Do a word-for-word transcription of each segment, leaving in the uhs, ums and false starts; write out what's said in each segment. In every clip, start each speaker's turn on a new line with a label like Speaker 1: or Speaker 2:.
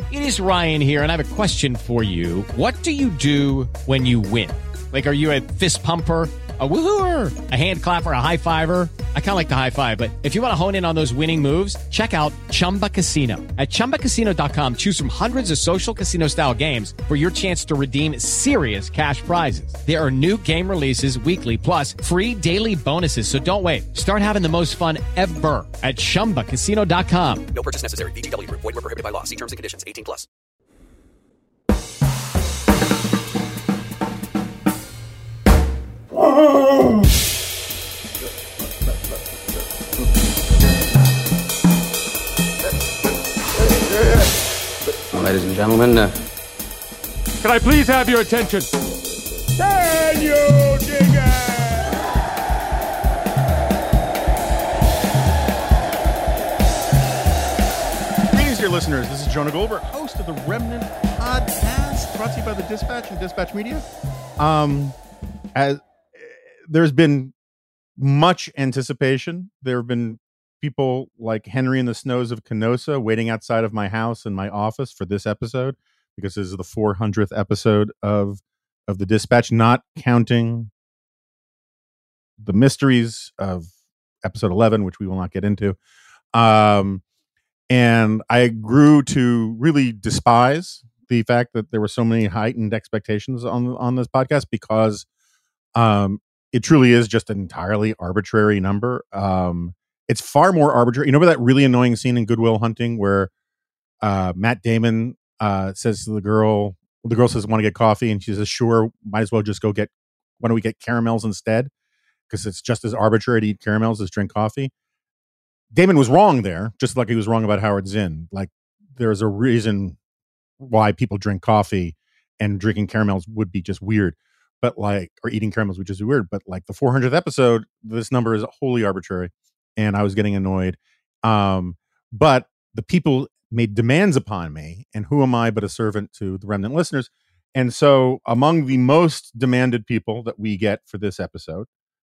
Speaker 1: It is Ryan here, and I have a question for you. What do you do when you win? Like, are you a fist pumper, a woohooer, a hand clapper, a high fiver? I kind of like the high five, but if you want to hone in on those winning moves, check out Chumba Casino. At chumba casino dot com, choose from hundreds of social casino style games for your chance to redeem serious cash prizes. There are new game releases weekly, plus free daily bonuses. So don't wait. Start having the most fun ever at chumba casino dot com.
Speaker 2: No purchase necessary. V G W Group. Void where prohibited by law. See terms and conditions. eighteen plus.
Speaker 3: Ladies and gentlemen, uh...
Speaker 4: can I please have your attention? Can you dig it?
Speaker 5: Greetings, dear listeners. This is Jonah Goldberg, host of the Remnant Podcast, brought to you by the Dispatch and Dispatch Media. Um, as there's been much anticipation. There have been people like Henry in the Snows of Kenosha waiting outside of my house and my office for this episode, because this is the four hundredth episode of of the Dispatch, not counting the mysteries of episode eleven, which we will not get into. Um, and I grew to really despise the fact that there were so many heightened expectations on on this podcast, because um, it truly is just an entirely arbitrary number. Um, It's far more arbitrary. You know, that really annoying scene in Good Will Hunting where uh, Matt Damon uh, says to the girl, the girl says, "Want to get coffee?" And she says, "Sure, might as well just go get, why don't we get caramels instead? Because it's just as arbitrary to eat caramels as drink coffee." Damon was wrong there, just like he was wrong about Howard Zinn. Like, there's a reason why people drink coffee, and drinking caramels would be just weird. But like, or eating caramels would just be weird. But like the four hundredth episode, this number is wholly arbitrary. And I was getting annoyed. Um, but the people made demands upon me, and who am I but a servant to the Remnant listeners? And so among the most demanded people that we get for this episode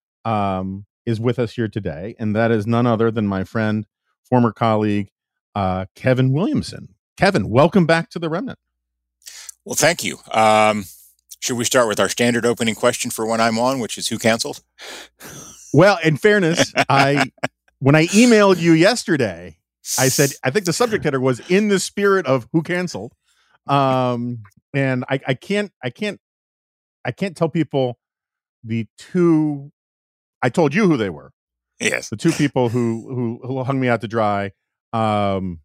Speaker 5: um, is with us here today. And that is none other than my friend, former colleague, uh, Kevin Williamson. Kevin, welcome back to the Remnant.
Speaker 6: Well, thank you. Um, should we start with our standard opening question for when I'm on, which is who canceled?
Speaker 5: Well, in fairness, I... when I emailed you yesterday, I said, I think the subject header was in the spirit of who canceled. Um, and I, I can't, I can't, I can't tell people the two, I told you who they were.
Speaker 6: Yes.
Speaker 5: The two people who, who, who hung me out to dry. Um,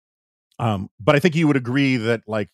Speaker 5: um, but I think you would agree that like,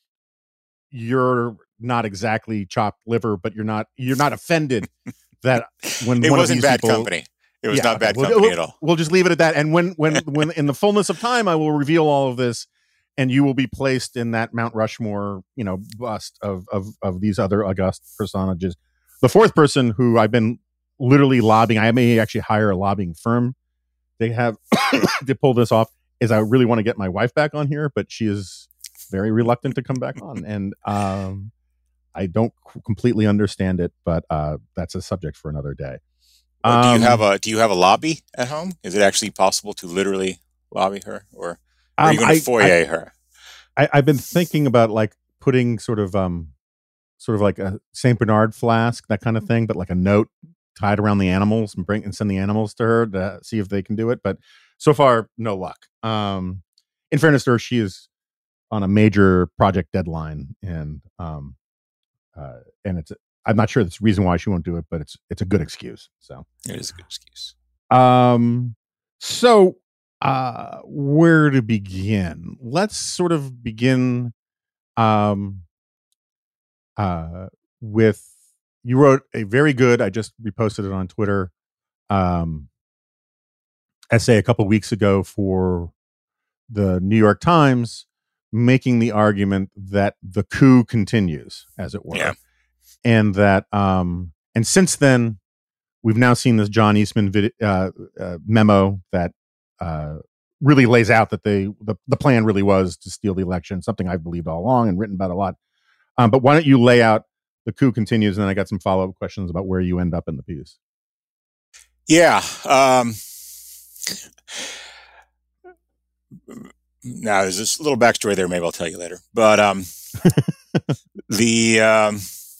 Speaker 5: you're not exactly chopped liver, but you're not, you're not offended that when
Speaker 6: it
Speaker 5: one
Speaker 6: wasn't
Speaker 5: of these
Speaker 6: bad
Speaker 5: people,
Speaker 6: company. It was
Speaker 5: yeah,
Speaker 6: not
Speaker 5: okay.
Speaker 6: bad
Speaker 5: we'll,
Speaker 6: company
Speaker 5: we'll,
Speaker 6: at all.
Speaker 5: We'll just leave it at that. And when, when, when in the fullness of time, I will reveal all of this, and you will be placed in that Mount Rushmore, you know, bust of, of, of these other august personages. The fourth person who I've been literally lobbying, I may actually hire a lobbying firm. They have to pull this off, is I really want to get my wife back on here, but she is very reluctant to come back on. And, um, I don't completely understand it, but, uh, that's a subject for another day.
Speaker 6: Well, do
Speaker 5: Um,
Speaker 6: you have a do you have a lobby at home? Is it actually possible to literally lobby her, or are
Speaker 5: um,
Speaker 6: you going
Speaker 5: I,
Speaker 6: to foyer
Speaker 5: I,
Speaker 6: her?
Speaker 5: I, I've been thinking about like putting sort of um, sort of like a Saint Bernard flask, that kind of thing, but like a note tied around the animals and bring and send the animals to her to see if they can do it. But so far, no luck. Um, in fairness to her, she is on a major project deadline, and um, uh, and it's. I'm not sure that's the reason why she won't do it, but it's it's a good excuse. So
Speaker 6: It is a good excuse.
Speaker 5: Um, so uh, where to begin? Let's sort of begin um, uh, with, you wrote a very good, I just reposted it on Twitter, um, essay a couple weeks ago for the New York Times, making the argument that the coup continues, as it were.
Speaker 6: Yeah.
Speaker 5: And that, um, and since then, we've now seen this John Eastman vid- uh, uh, memo that uh, really lays out that they the, the plan really was to steal the election, something I've believed all along and written about a lot. Um, but why don't you lay out the coup continues, and then I got some follow-up questions about where you end up in the piece.
Speaker 6: Yeah. Um, Now, there's this little backstory there. Maybe I'll tell you later. But um, the um,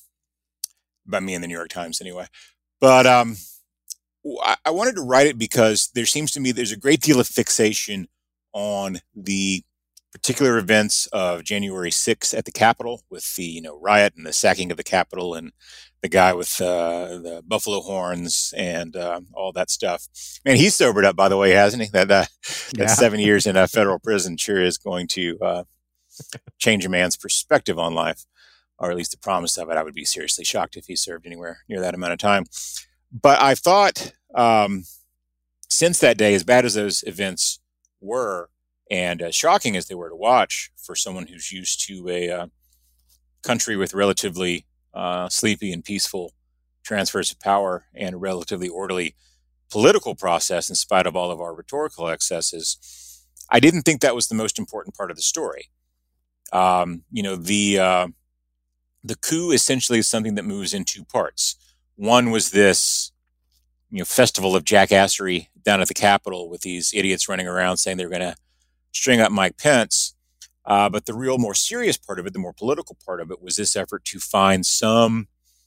Speaker 6: about me in the New York Times, anyway. But um, I, I wanted to write it because there seems to me there's a great deal of fixation on the particular events of January sixth at the Capitol, with the you know riot and the sacking of the Capitol and the guy with uh, the buffalo horns and uh, all that stuff. Man, he's sobered up, by the way, hasn't he? That uh, that
Speaker 5: Yeah.
Speaker 6: seven years in a federal prison sure is going to uh, change a man's perspective on life, or at least the promise of it. I would be seriously shocked if he served anywhere near that amount of time. But I thought um, since that day, as bad as those events were, and as shocking as they were to watch for someone who's used to a uh, country with relatively uh, sleepy and peaceful transfers of power and a relatively orderly political process in spite of all of our rhetorical excesses, I didn't think that was the most important part of the story. Um, you know, the uh, the coup essentially is something that moves in two parts. One was this, you know, festival of jackassery down at the Capitol with these idiots running around saying they're going to string up Mike Pence. Uh, but the real more serious part of it, the more political part of it, was this effort to find some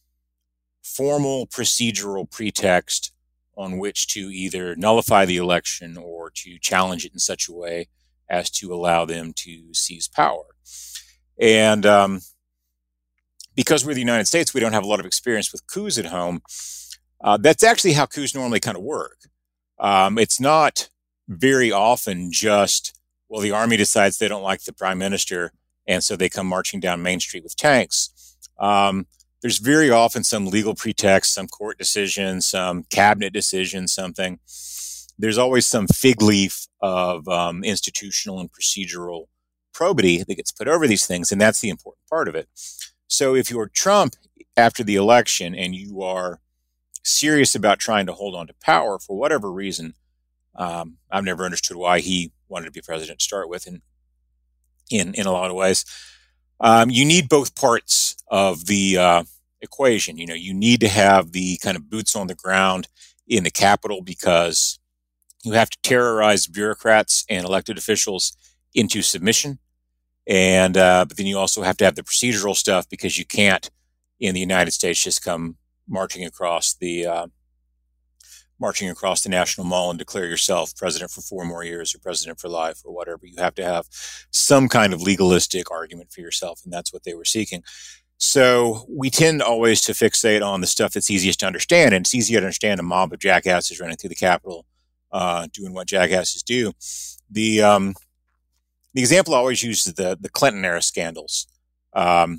Speaker 6: formal procedural pretext on which to either nullify the election or to challenge it in such a way as to allow them to seize power. And um, because we're the United States, we don't have a lot of experience with coups at home. Uh, that's actually how coups normally kind of work. Um, it's not very often just, well, the army decides they don't like the prime minister, and so they come marching down Main Street with tanks. Um, there's very often some legal pretext, some court decision, some cabinet decision, something. There's always some fig leaf of um, institutional and procedural probity that gets put over these things, and that's the important part of it. So if you're Trump after the election and you are serious about trying to hold on to power for whatever reason, um, I've never understood why he wanted to be president to start with in in, in a lot of ways. Um, you need both parts of the uh, equation. You know, you need to have the kind of boots on the ground in the Capitol because you have to terrorize bureaucrats and elected officials into submission. And uh, but then you also have to have the procedural stuff because you can't, in the United States, just come marching across the uh, marching across the National Mall and declare yourself president for four more years or president for life or whatever. You have to have some kind of legalistic argument for yourself, and that's what they were seeking. So we tend always to fixate on the stuff that's easiest to understand, and it's easier to understand a mob of jackasses running through the Capitol, uh, doing what jackasses do. The um, the example I always use is the the Clinton era scandals. Um,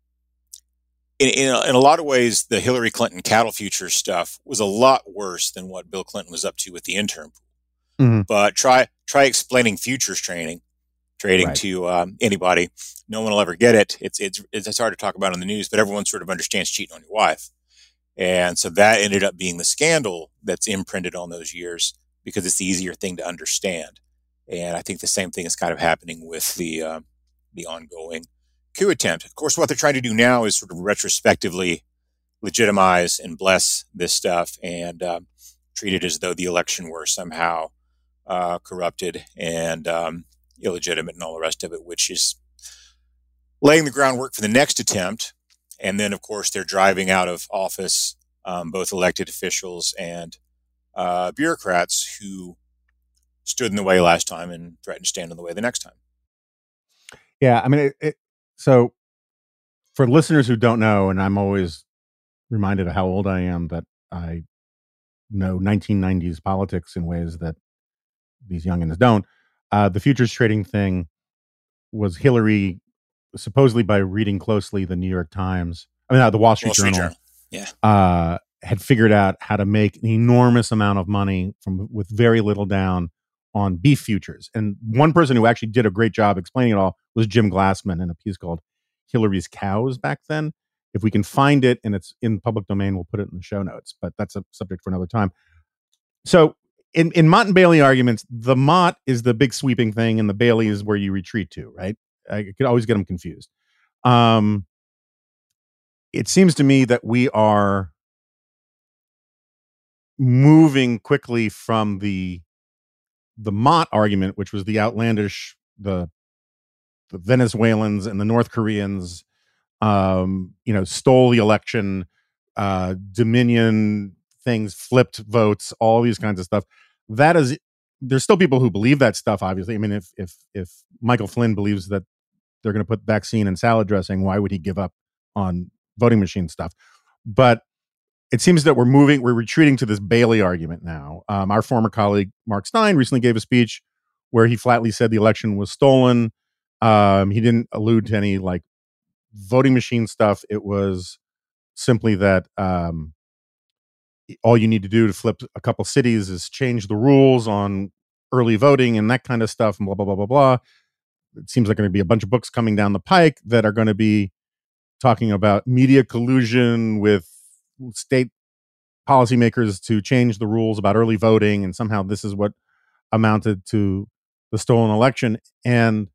Speaker 6: In, in, a, in a lot of ways, the Hillary Clinton cattle futures stuff was a lot worse than what Bill Clinton was up to with the intern pool.
Speaker 5: Mm-hmm.
Speaker 6: But try try explaining futures trading, trading
Speaker 5: Right.
Speaker 6: to um, anybody. No one will ever get it. It's it's it's hard to talk about in the news, but everyone sort of understands cheating on your wife. And so that ended up being the scandal that's imprinted on those years because it's the easier thing to understand. And I think the same thing is kind of happening with the uh, the ongoing coup attempt. Of course, what they're trying to do now is sort of retrospectively legitimize and bless this stuff and uh, treat it as though the election were somehow uh, corrupted and um, illegitimate and all the rest of it, which is laying the groundwork for the next attempt. And then, of course, they're driving out of office um, both elected officials and uh, bureaucrats who stood in the way last time and threatened to stand in the way the next time.
Speaker 5: Yeah, I mean, it, it, so for listeners who don't know, and I'm always reminded of how old I am, that I know nineteen nineties politics in ways that these youngins don't. Uh, the futures trading thing was Hillary, supposedly by reading closely the New York Times, I mean, uh, the Wall Street,
Speaker 6: Wall Street
Speaker 5: Journal,
Speaker 6: Journal. Yeah.
Speaker 5: uh, had figured out how to make an enormous amount of money from with very little down on beef futures. And one person who actually did a great job explaining it all was Jim Glassman in a piece called Hillary's Cows back then. If we can find it and it's in public domain, we'll put it in the show notes, but that's a subject for another time. So in, in Mott and Bailey arguments, the Mott is the big sweeping thing and the Bailey is where you retreat to, right? I could always get them confused. Um, it seems to me that we are moving quickly from the the Mott argument, which was the outlandish the the Venezuelans and the North Koreans, um, you know, stole the election, uh, Dominion things, flipped votes, all these kinds of stuff. That is, there's still people who believe that stuff. Obviously, I mean, if if if Michael Flynn believes that they're going to put vaccine in salad dressing, why would he give up on voting machine stuff? But it seems that we're moving, we're retreating to this Bailey argument now. Um, our former colleague Mark Stein recently gave a speech where he flatly said the election was stolen. Um, he didn't allude to any like voting machine stuff. It was simply that um, all you need to do to flip a couple cities is change the rules on early voting and that kind of stuff, and blah blah blah blah blah. It seems like going to be a bunch of books coming down the pike that are going to be talking about media collusion with state policymakers to change the rules about early voting, and somehow this is what amounted to the stolen election. And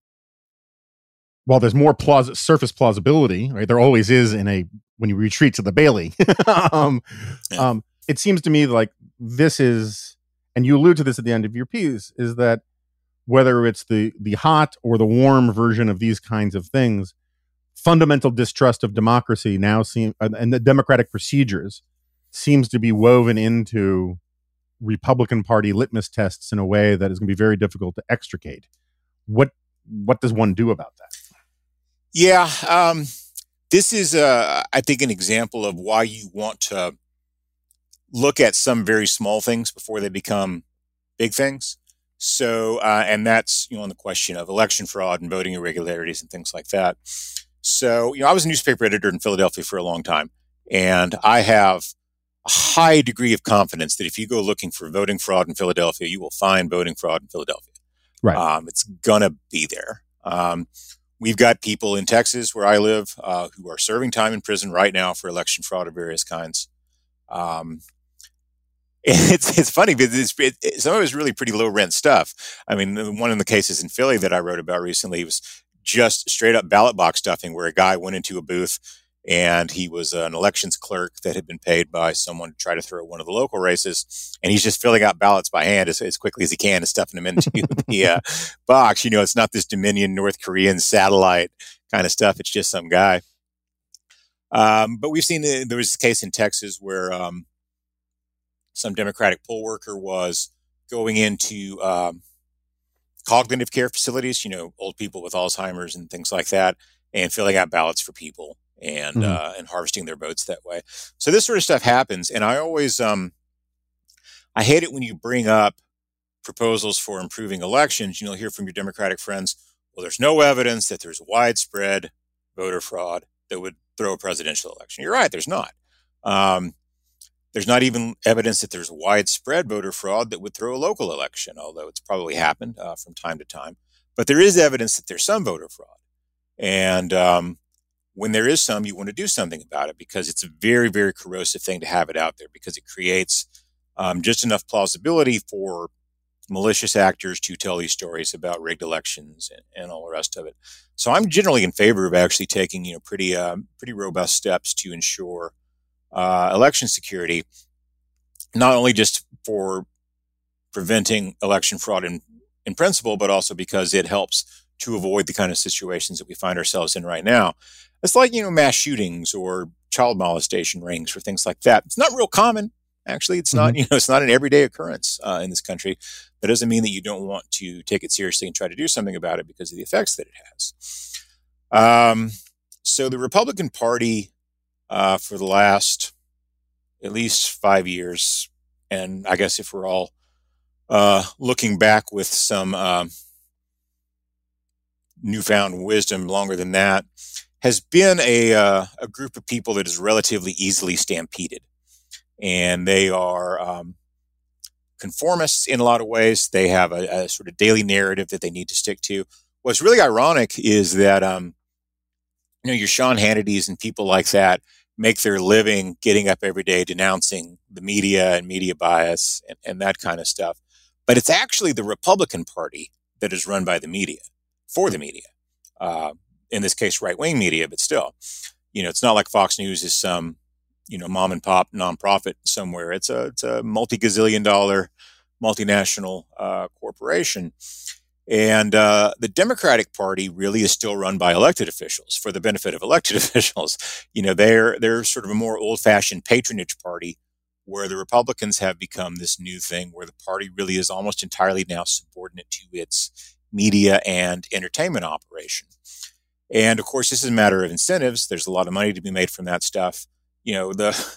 Speaker 5: while there's more plaus- surface plausibility, right, there always is in a when you retreat to the Bailey, um,
Speaker 6: yeah.
Speaker 5: um, it seems to me like this is, and you allude to this at the end of your piece, is that whether it's the the hot or the warm version of these kinds of things, fundamental distrust of democracy now seem and the democratic procedures seems to be woven into Republican Party litmus tests in a way that is going to be very difficult to extricate. What what does one do about that?
Speaker 6: Yeah, um, this is, uh, I think, an example of why you want to look at some very small things before they become big things. So, uh, and that's, you know, on the question of election fraud and voting irregularities and things like that. So, you know, I was a newspaper editor in Philadelphia for a long time, and I have a high degree of confidence that if you go looking for voting fraud in Philadelphia, you will find voting fraud in Philadelphia.
Speaker 5: Right.
Speaker 6: Um, it's gonna be there. Um, we've got people in Texas, where I live, uh, who are serving time in prison right now for election fraud of various kinds. Um, It's it's funny because it's, it, it, some of it is really pretty low rent stuff. I mean, the one of the cases in Philly that I wrote about recently was just straight up ballot box stuffing, where a guy went into a booth and he was an elections clerk that had been paid by someone to try to throw one of the local races, and he's just filling out ballots by hand as, as quickly as he can and stuffing them into the uh, box. You know, it's not this Dominion North Korean satellite kind of stuff. It's just some guy. Um, but we've seen the, there was a case in Texas where um, some Democratic poll worker was going into um, cognitive care facilities, you know, old people with Alzheimer's and things like that, and filling out ballots for people and mm-hmm. uh, and harvesting their votes that way. So this sort of stuff happens, and I always um, I hate it when you bring up proposals for improving elections. You'll hear from your Democratic friends, well, there's no evidence that there's widespread voter fraud that would throw a presidential election. You're right, there's not. Um, There's not even evidence that there's widespread voter fraud that would throw a local election, although it's probably happened uh, from time to time. But there is evidence that there's some voter fraud. And um, when there is some, you want to do something about it, because it's a very, very corrosive thing to have it out there, because it creates um, just enough plausibility for malicious actors to tell these stories about rigged elections and, and all the rest of it. So I'm generally in favor of actually taking, you know, pretty, uh, pretty robust steps to ensure Uh, election security, not only just for preventing election fraud in, in principle, but also because it helps to avoid the kind of situations that we find ourselves in right now. It's like, you know, mass shootings or child molestation rings or things like that. It's not real common. Actually, it's mm-hmm. not, you know, it's not an everyday occurrence uh, in this country. That doesn't mean that you don't want to take it seriously and try to do something about it because of the effects that it has. Um, so the Republican Party, Uh, for the last at least five years, and I guess if we're all uh, looking back with some uh, newfound wisdom longer than that, has been a uh, a group of people that is relatively easily stampeded. And they are um, conformists in a lot of ways. They have a, a sort of daily narrative that they need to stick to. What's really ironic is that, um, you know, your Sean Hannitys and people like that make their living getting up every day denouncing the media and media bias and, and that kind of stuff. But it's actually the Republican Party that is run by the media, for the media. Uh, in this case, right-wing media, but still. You know, it's not like Fox News is some, you know, mom and pop nonprofit somewhere. It's a, it's a multi-gazillion dollar multinational uh, corporation. And uh, the Democratic Party really is still run by elected officials for the benefit of elected officials. You know, they're they're sort of a more old-fashioned patronage party, where the Republicans have become this new thing where the party really is almost entirely now subordinate to its media and entertainment operation. And of course, this is a matter of incentives. There's a lot of money to be made from that stuff. You know, the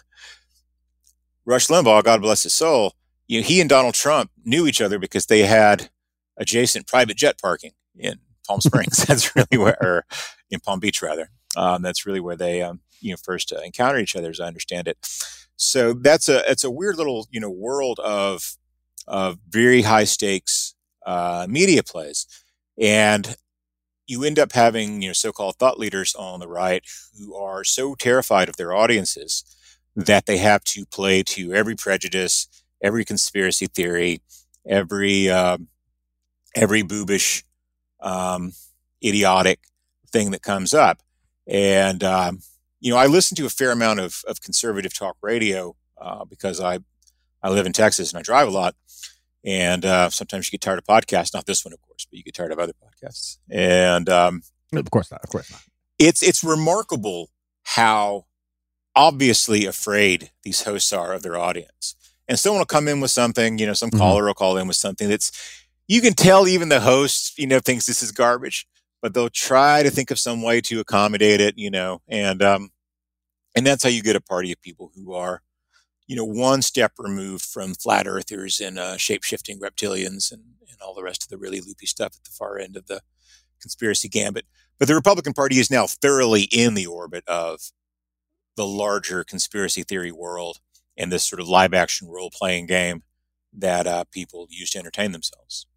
Speaker 6: Rush Limbaugh, God bless his soul, you know, he and Donald Trump knew each other because they had adjacent private jet parking in Palm Springs. That's really where, or in Palm Beach rather. Um, that's really where they, um, you know, first uh, encountered each other, as I understand it. So that's a it's a weird little, you know, world of of very high stakes uh, media plays, and you end up having, you know, so-called thought leaders on the right who are so terrified of their audiences that they have to play to every prejudice, every conspiracy theory, every um, every boobish, um, idiotic thing that comes up. And, um, you know, I listen to a fair amount of, of conservative talk radio uh, because I I live in Texas and I drive a lot. And uh, sometimes you get tired of podcasts, not this one, of course, but you get tired of other podcasts. And um,
Speaker 5: of course not, of course not.
Speaker 6: It's, it's remarkable how obviously afraid these hosts are of their audience. And someone will come in with something, you know, some mm-hmm. caller will call in with something that's, you can tell even the host, you know, thinks this is garbage, but they'll try to think of some way to accommodate it, you know, and, um, and that's how you get a party of people who are, you know, one step removed from flat earthers and uh, shape-shifting reptilians and, and all the rest of the really loopy stuff at the far end of the conspiracy gambit. But the Republican Party is now thoroughly in the orbit of the larger conspiracy theory world and this sort of live-action role-playing game that uh, people use to entertain themselves.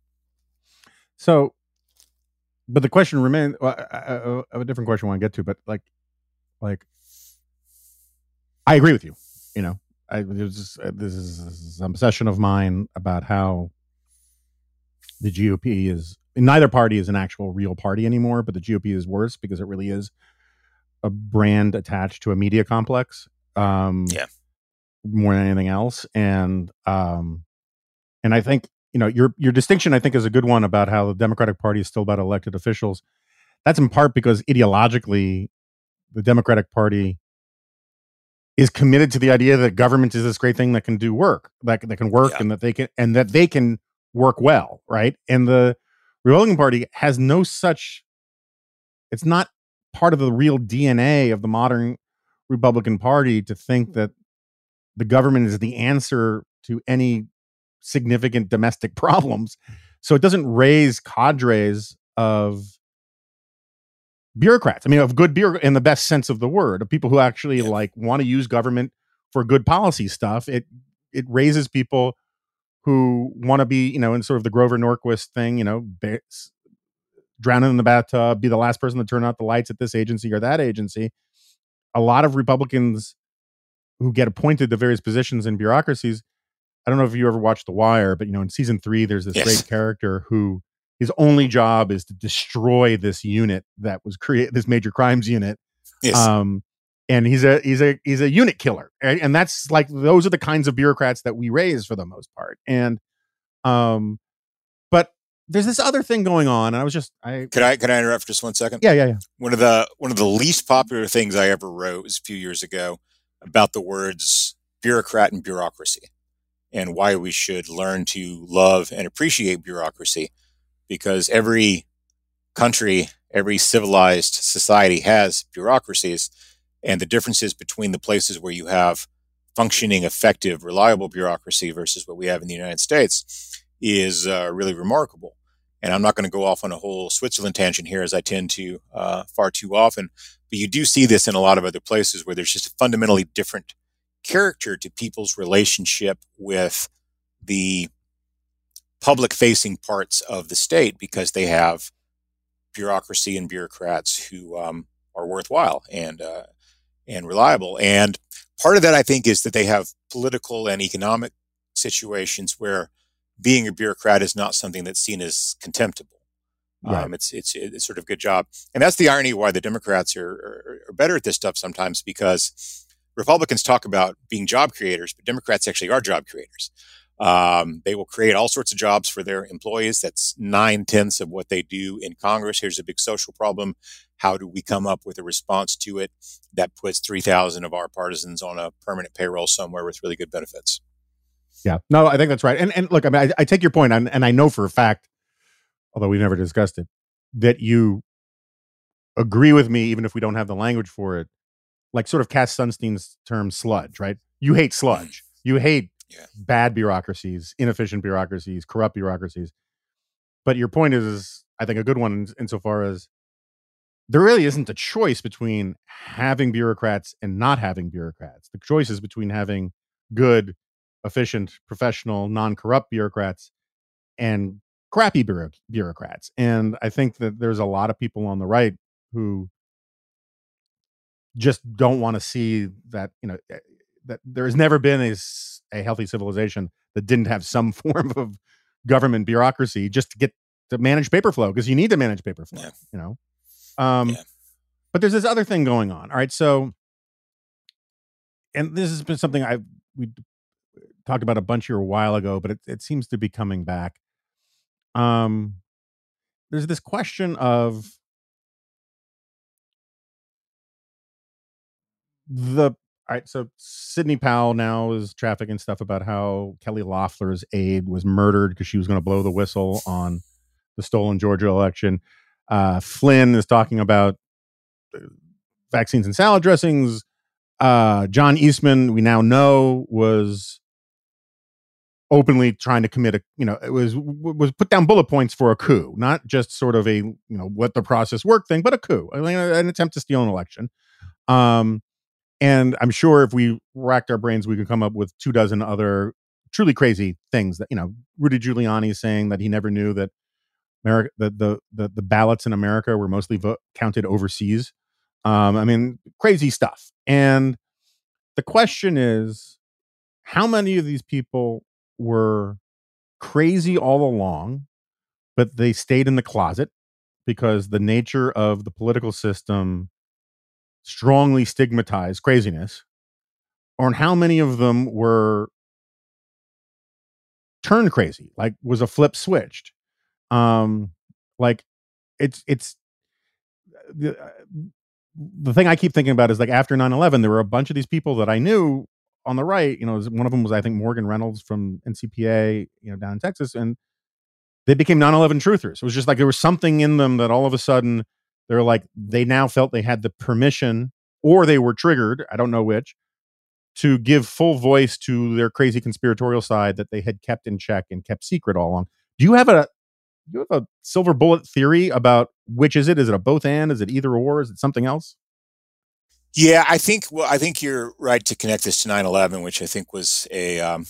Speaker 5: So, but the question remains, well, I, I, I have a different question I want to get to, but like, like, I agree with you, you know, I, there's this, uh, this is this is an obsession of mine about how the G O P is, neither party is an actual real party anymore, but the G O P is worse because it really is a brand attached to a media complex. Um,
Speaker 6: yeah.
Speaker 5: More than anything else. And, um, and I think, you know, your, your distinction, I think, is a good one about how the Democratic Party is still about elected officials. That's in part because ideologically, the Democratic Party is committed to the idea that government is this great thing that can do work, that, that can work yeah. and that they can, and that they can work well. Right. And the Republican Party has no such, it's not part of the real D N A of the modern Republican Party to think that the government is the answer to any significant domestic problems. So it doesn't raise cadres of bureaucrats. I mean, of good bureaucrats in the best sense of the word, of people who actually yeah. like want to use government for good policy stuff. It it raises people who want to be, you know, in sort of the Grover Norquist thing, you know, be, drowning in the bathtub, be the last person to turn out the lights at this agency or that agency. A lot of Republicans who get appointed to various positions in bureaucracies, I don't know if you ever watched The Wire, but, you know, in season three, there's this yes. great character who his only job is to destroy this unit that was created, this major crimes unit.
Speaker 6: Yes.
Speaker 5: Um, and he's a, he's a, he's a unit killer. Right? And that's like, those are the kinds of bureaucrats that we raise for the most part. And, um, but there's this other thing going on. And I was just, I,
Speaker 6: could I, could I interrupt for just one second?
Speaker 5: Yeah, yeah, yeah.
Speaker 6: One of the, one of the least popular things I ever wrote was a few years ago about the words bureaucrat and bureaucracy, and why we should learn to love and appreciate bureaucracy, because every country, every civilized society has bureaucracies, and the differences between the places where you have functioning, effective, reliable bureaucracy versus what we have in the United States is uh, really remarkable. And I'm not going to go off on a whole Switzerland tangent here, as I tend to uh, far too often, but you do see this in a lot of other places where there's just a fundamentally different character to people's relationship with the public-facing parts of the state, because they have bureaucracy and bureaucrats who um, are worthwhile and uh, and reliable. And part of that, I think, is that they have political and economic situations where being a bureaucrat is not something that's seen as contemptible.
Speaker 5: Right.
Speaker 6: Um, it's it's it's sort of a good job, and that's the irony why the Democrats are, are, are better at this stuff sometimes, because Republicans talk about being job creators, but Democrats actually are job creators. Um, they will create all sorts of jobs for their employees. That's nine tenths of what they do in Congress. Here's a big social problem. How do we come up with a response to it that puts three thousand of our partisans on a permanent payroll somewhere with really good benefits?
Speaker 5: Yeah, no, I think that's right. And and look, I mean, I, I take your point, and, and I know for a fact, although we've never discussed it, that you agree with me, even if we don't have the language for it, like sort of Cass Sunstein's term sludge, right? You hate sludge. You hate
Speaker 6: Yeah.
Speaker 5: bad bureaucracies, inefficient bureaucracies, corrupt bureaucracies. But your point is, is I think, a good one in, insofar as there really isn't a choice between having bureaucrats and not having bureaucrats. The choice is between having good, efficient, professional, non-corrupt bureaucrats and crappy bureau- bureaucrats. And I think that there's a lot of people on the right who just don't want to see that, you know, that there has never been a, a healthy civilization that didn't have some form of government bureaucracy just to get to manage paper flow, because you need to manage paper flow,
Speaker 6: Yeah.
Speaker 5: you know? Um,
Speaker 6: Yeah.
Speaker 5: But there's this other thing going on. All right. So, and this has been something I we talked about a bunch here a while ago, but it, it seems to be coming back. Um, there's this question of the all right, so Sidney Powell now is trafficking stuff about how Kelly Loeffler's aide was murdered because she was going to blow the whistle on the stolen Georgia election. Uh, Flynn is talking about vaccines and salad dressings. Uh, John Eastman, we now know, was openly trying to commit a, you know, it was was put down bullet points for a coup, not just sort of a, you know, let the process work thing, but a coup, I mean, an attempt to steal an election. Um, And I'm sure if we racked our brains, we could come up with two dozen other truly crazy things that, you know, Rudy Giuliani saying that he never knew that America, the, the, the, the ballots in America were mostly vote, counted overseas. Um, I mean, crazy stuff. And the question is, how many of these people were crazy all along, but they stayed in the closet because the nature of the political system strongly stigmatized craziness, or how many of them were turned crazy, like was a flip switched? Um, like it's it's the, the thing I keep thinking about is, like, after nine eleven, there were a bunch of these people that I knew on the right. You know, one of them was, I think, Morgan Reynolds from N C P A, you know, down in Texas, and they became nine eleven truthers. It was just like there was something in them that all of a sudden they're like, they now felt they had the permission, or they were triggered, I don't know which, to give full voice to their crazy conspiratorial side that they had kept in check and kept secret all along. Do you have a do you have a silver bullet theory about which is it? Is it a both and? Is it either or? Is it something else?
Speaker 6: Yeah, I think, well, I think you're right to connect this to nine eleven, which I think was a, um,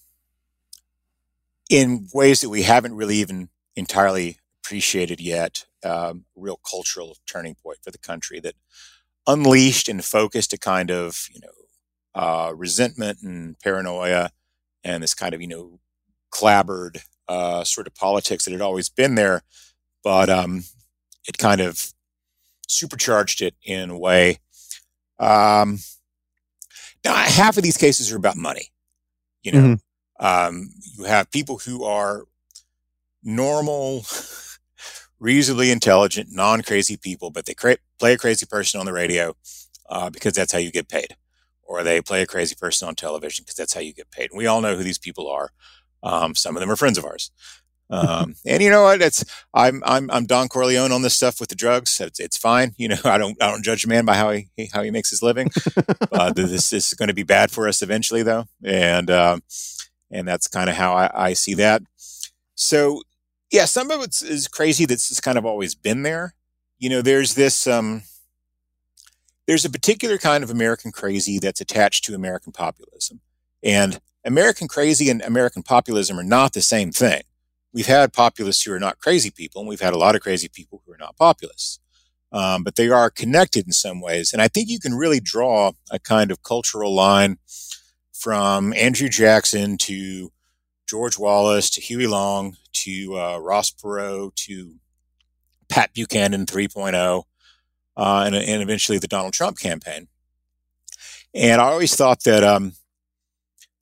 Speaker 6: in ways that we haven't really even entirely appreciated yet, um, real cultural turning point for the country that unleashed and focused a kind of, you know, uh, resentment and paranoia and this kind of, you know, clabbered uh, sort of politics that had always been there, but um, it kind of supercharged it in a way. Um, now, half of these cases are about money. You know, mm-hmm. um, you have people who are normal, reasonably intelligent, non-crazy people, but they cra- play a crazy person on the radio uh, because that's how you get paid. Or they play a crazy person on television because that's how you get paid. And we all know who these people are. Um, some of them are friends of ours. Um, and you know what? It's I'm I'm I'm Don Corleone on this stuff with the drugs. It's it's fine. You know, I don't I don't judge a man by how he how he makes his living. uh, this, this is going to be bad for us eventually, though, and um, and that's kind of how I, I see that. So yeah, some of it is crazy. That's just kind of always been there. You know, there's this. Um, There's a particular kind of American crazy that's attached to American populism. And American crazy and American populism are not the same thing. We've had populists who are not crazy people, and we've had a lot of crazy people who are not populists. Um, but they are connected in some ways. And I think you can really draw a kind of cultural line from Andrew Jackson to George Wallace to Huey Long to uh, Ross Perot to Pat Buchanan three point oh. Uh, and, and eventually the Donald Trump campaign. And I always thought that um,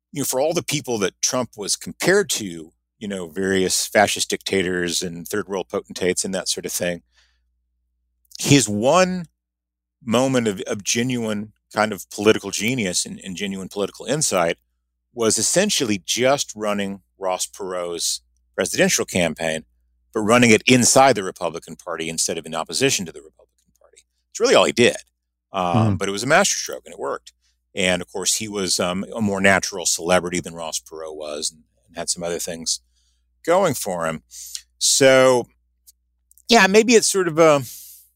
Speaker 6: you know, for all the people that Trump was compared to, you know, various fascist dictators and third world potentates and that sort of thing, his one moment of, of genuine kind of political genius and, and genuine political insight was essentially just running Ross Perot's presidential campaign, but running it inside the Republican Party instead of in opposition to the Republican Party. It's really all he did. Um, mm-hmm. But it was a masterstroke and it worked. And of course, he was um, a more natural celebrity than Ross Perot was, and, and had some other things going for him. So, yeah, maybe it's sort of a.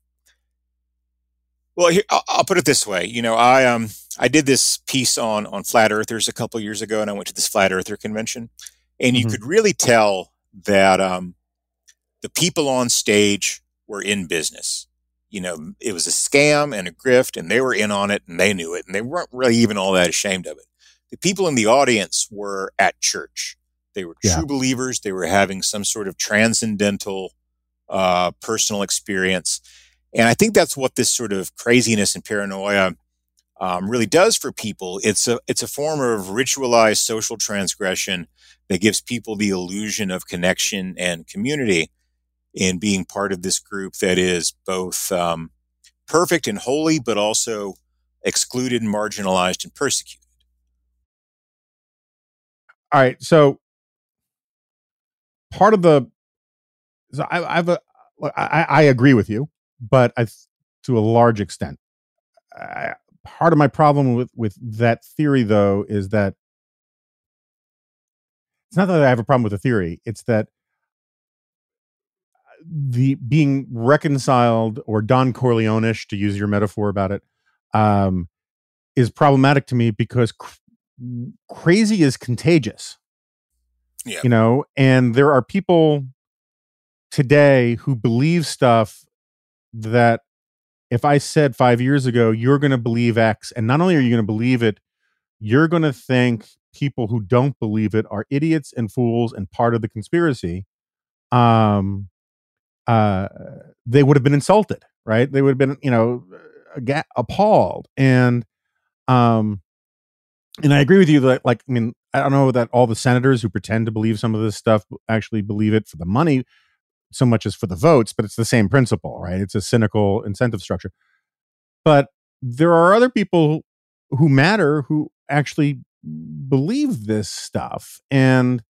Speaker 6: Well, here, I'll, I'll put it this way. You know, I um I did this piece on on flat earthers a couple of years ago, and I went to this flat earther convention, and you mm-hmm. could really tell that um the people on stage were in business. You know, it was a scam and a grift, and they were in on it, and they knew it, and they weren't really even all that ashamed of it. The people in the audience were at church. They were yeah. true believers. They were having some sort of transcendental uh, personal experience. And I think that's what this sort of craziness and paranoia um, really does for people. It's a it's a form of ritualized social transgression that gives people the illusion of connection and community in being part of this group that is both um, perfect and holy, but also excluded and marginalized and persecuted.
Speaker 5: All right. So part of the, so I, I've a, I, I agree with you, but I, to a large extent, I, part of my problem with, with that theory, though, is that it's not that I have a problem with the theory. It's that the being reconciled or Don Corleone-ish, to use your metaphor about it, um, is problematic to me because cr- crazy is contagious.
Speaker 6: Yeah.
Speaker 5: You know, and there are people today who believe stuff that if I said five years ago, you're going to believe X, and not only are you going to believe it, you're going to think people who don't believe it are idiots and fools and part of the conspiracy. Um, uh, they would have been insulted, right? They would have been, you know, ag- appalled. And, um, and I agree with you that, like, I mean, I don't know that all the senators who pretend to believe some of this stuff actually believe it for the money so much as for the votes, but it's the same principle, right? It's a cynical incentive structure. But there are other people who matter who actually believe this stuff. And,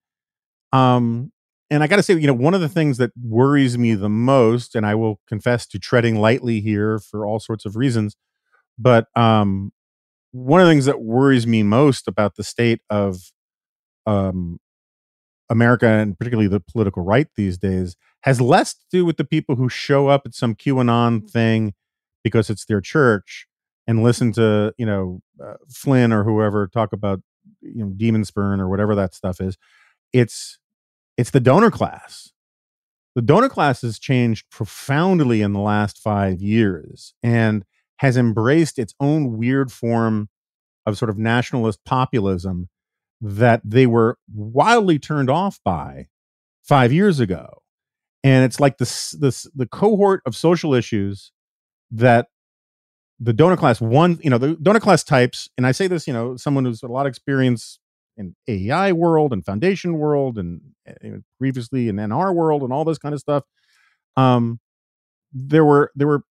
Speaker 5: um, and I got to say, you know, one of the things that worries me the most, and I will confess to treading lightly here for all sorts of reasons, but um, one of the things that worries me most about the state of um, America, and particularly the political right these days, has less to do with the people who show up at some QAnon thing because it's their church and listen to, you know, uh, Flynn or whoever talk about, you know, demon spurn or whatever that stuff is. It's it's the donor class. The donor class has changed profoundly in the last five years and has embraced its own weird form of sort of nationalist populism that they were wildly turned off by five years ago. And it's like this, this, the cohort of social issues that the donor class one, you know, the donor class types, and I say this, you know, someone who's had a lot of experience in A E I world and foundation world and you know, previously in N R world and all this kind of stuff. Um, there were, there were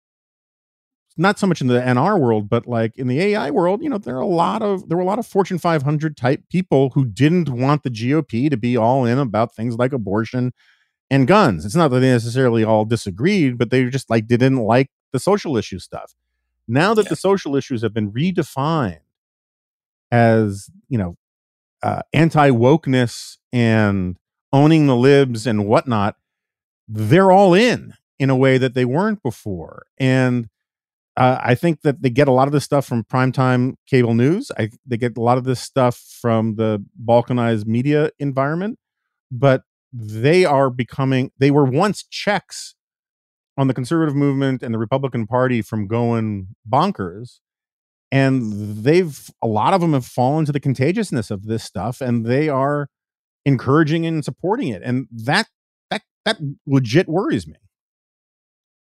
Speaker 5: not so much in the N R world, but like in the A E I world, you know, there are a lot of, there were a lot of Fortune five hundred type people who didn't want the G O P to be all in about things like abortion and guns. It's not that they necessarily all disagreed, but they just like didn't like the social issue stuff. Now that yeah. the social issues have been redefined as, you know, uh, anti-wokeness and owning the libs and whatnot, they're all in in a way that they weren't before. And uh, I think that they get a lot of this stuff from primetime cable news. I, they get a lot of this stuff from the balkanized media environment, but they are becoming, they were once checks on the conservative movement and the Republican Party from going bonkers. And they've, a lot of them have fallen to the contagiousness of this stuff, and they are encouraging and supporting it. And that, that, that legit worries me.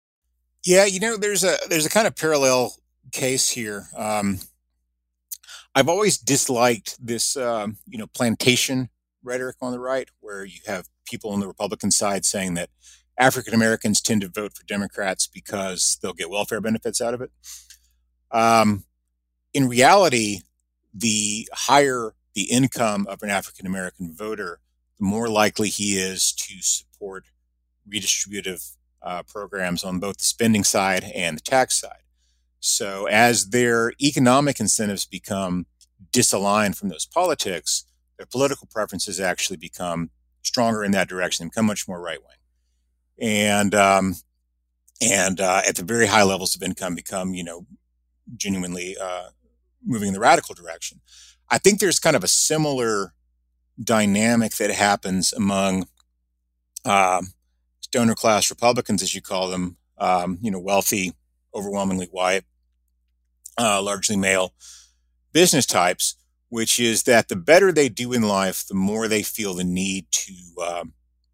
Speaker 6: Yeah. You know, there's a, there's a kind of parallel case here. Um, I've always disliked this, um, you know, plantation rhetoric on the right, where you have people on the Republican side saying that African Americans tend to vote for Democrats because they'll get welfare benefits out of it. Um, in reality, the higher the income of an African American voter, the more likely he is to support redistributive uh, programs on both the spending side and the tax side. So as their economic incentives become disaligned from those politics, their political preferences actually become stronger in that direction and become much more right-wing. And um, and uh, at the very high levels of income become, you know, genuinely uh, moving in the radical direction. I think there's kind of a similar dynamic that happens among um, stoner class Republicans, as you call them, um, you know, wealthy, overwhelmingly white, uh, largely male business types, which is that the better they do in life, the more they feel the need to um,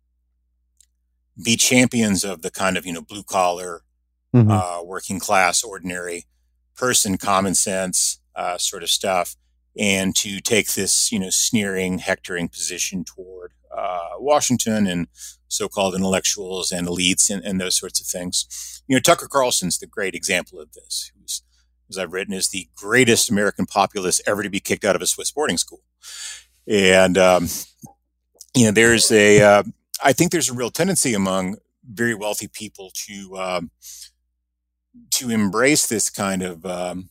Speaker 6: be champions of the kind of, you know, blue collar, mm-hmm. uh, working class, ordinary person, common sense uh, sort of stuff, and to take this, you know, sneering, hectoring position toward uh, Washington and so-called intellectuals and elites and, and those sorts of things. You know, Tucker Carlson's the great example of this, who's, as I've written, is the greatest American populist ever to be kicked out of a Swiss boarding school. And, um, you know, there's a, uh, I think there's a real tendency among very wealthy people to, um, to embrace this kind of um,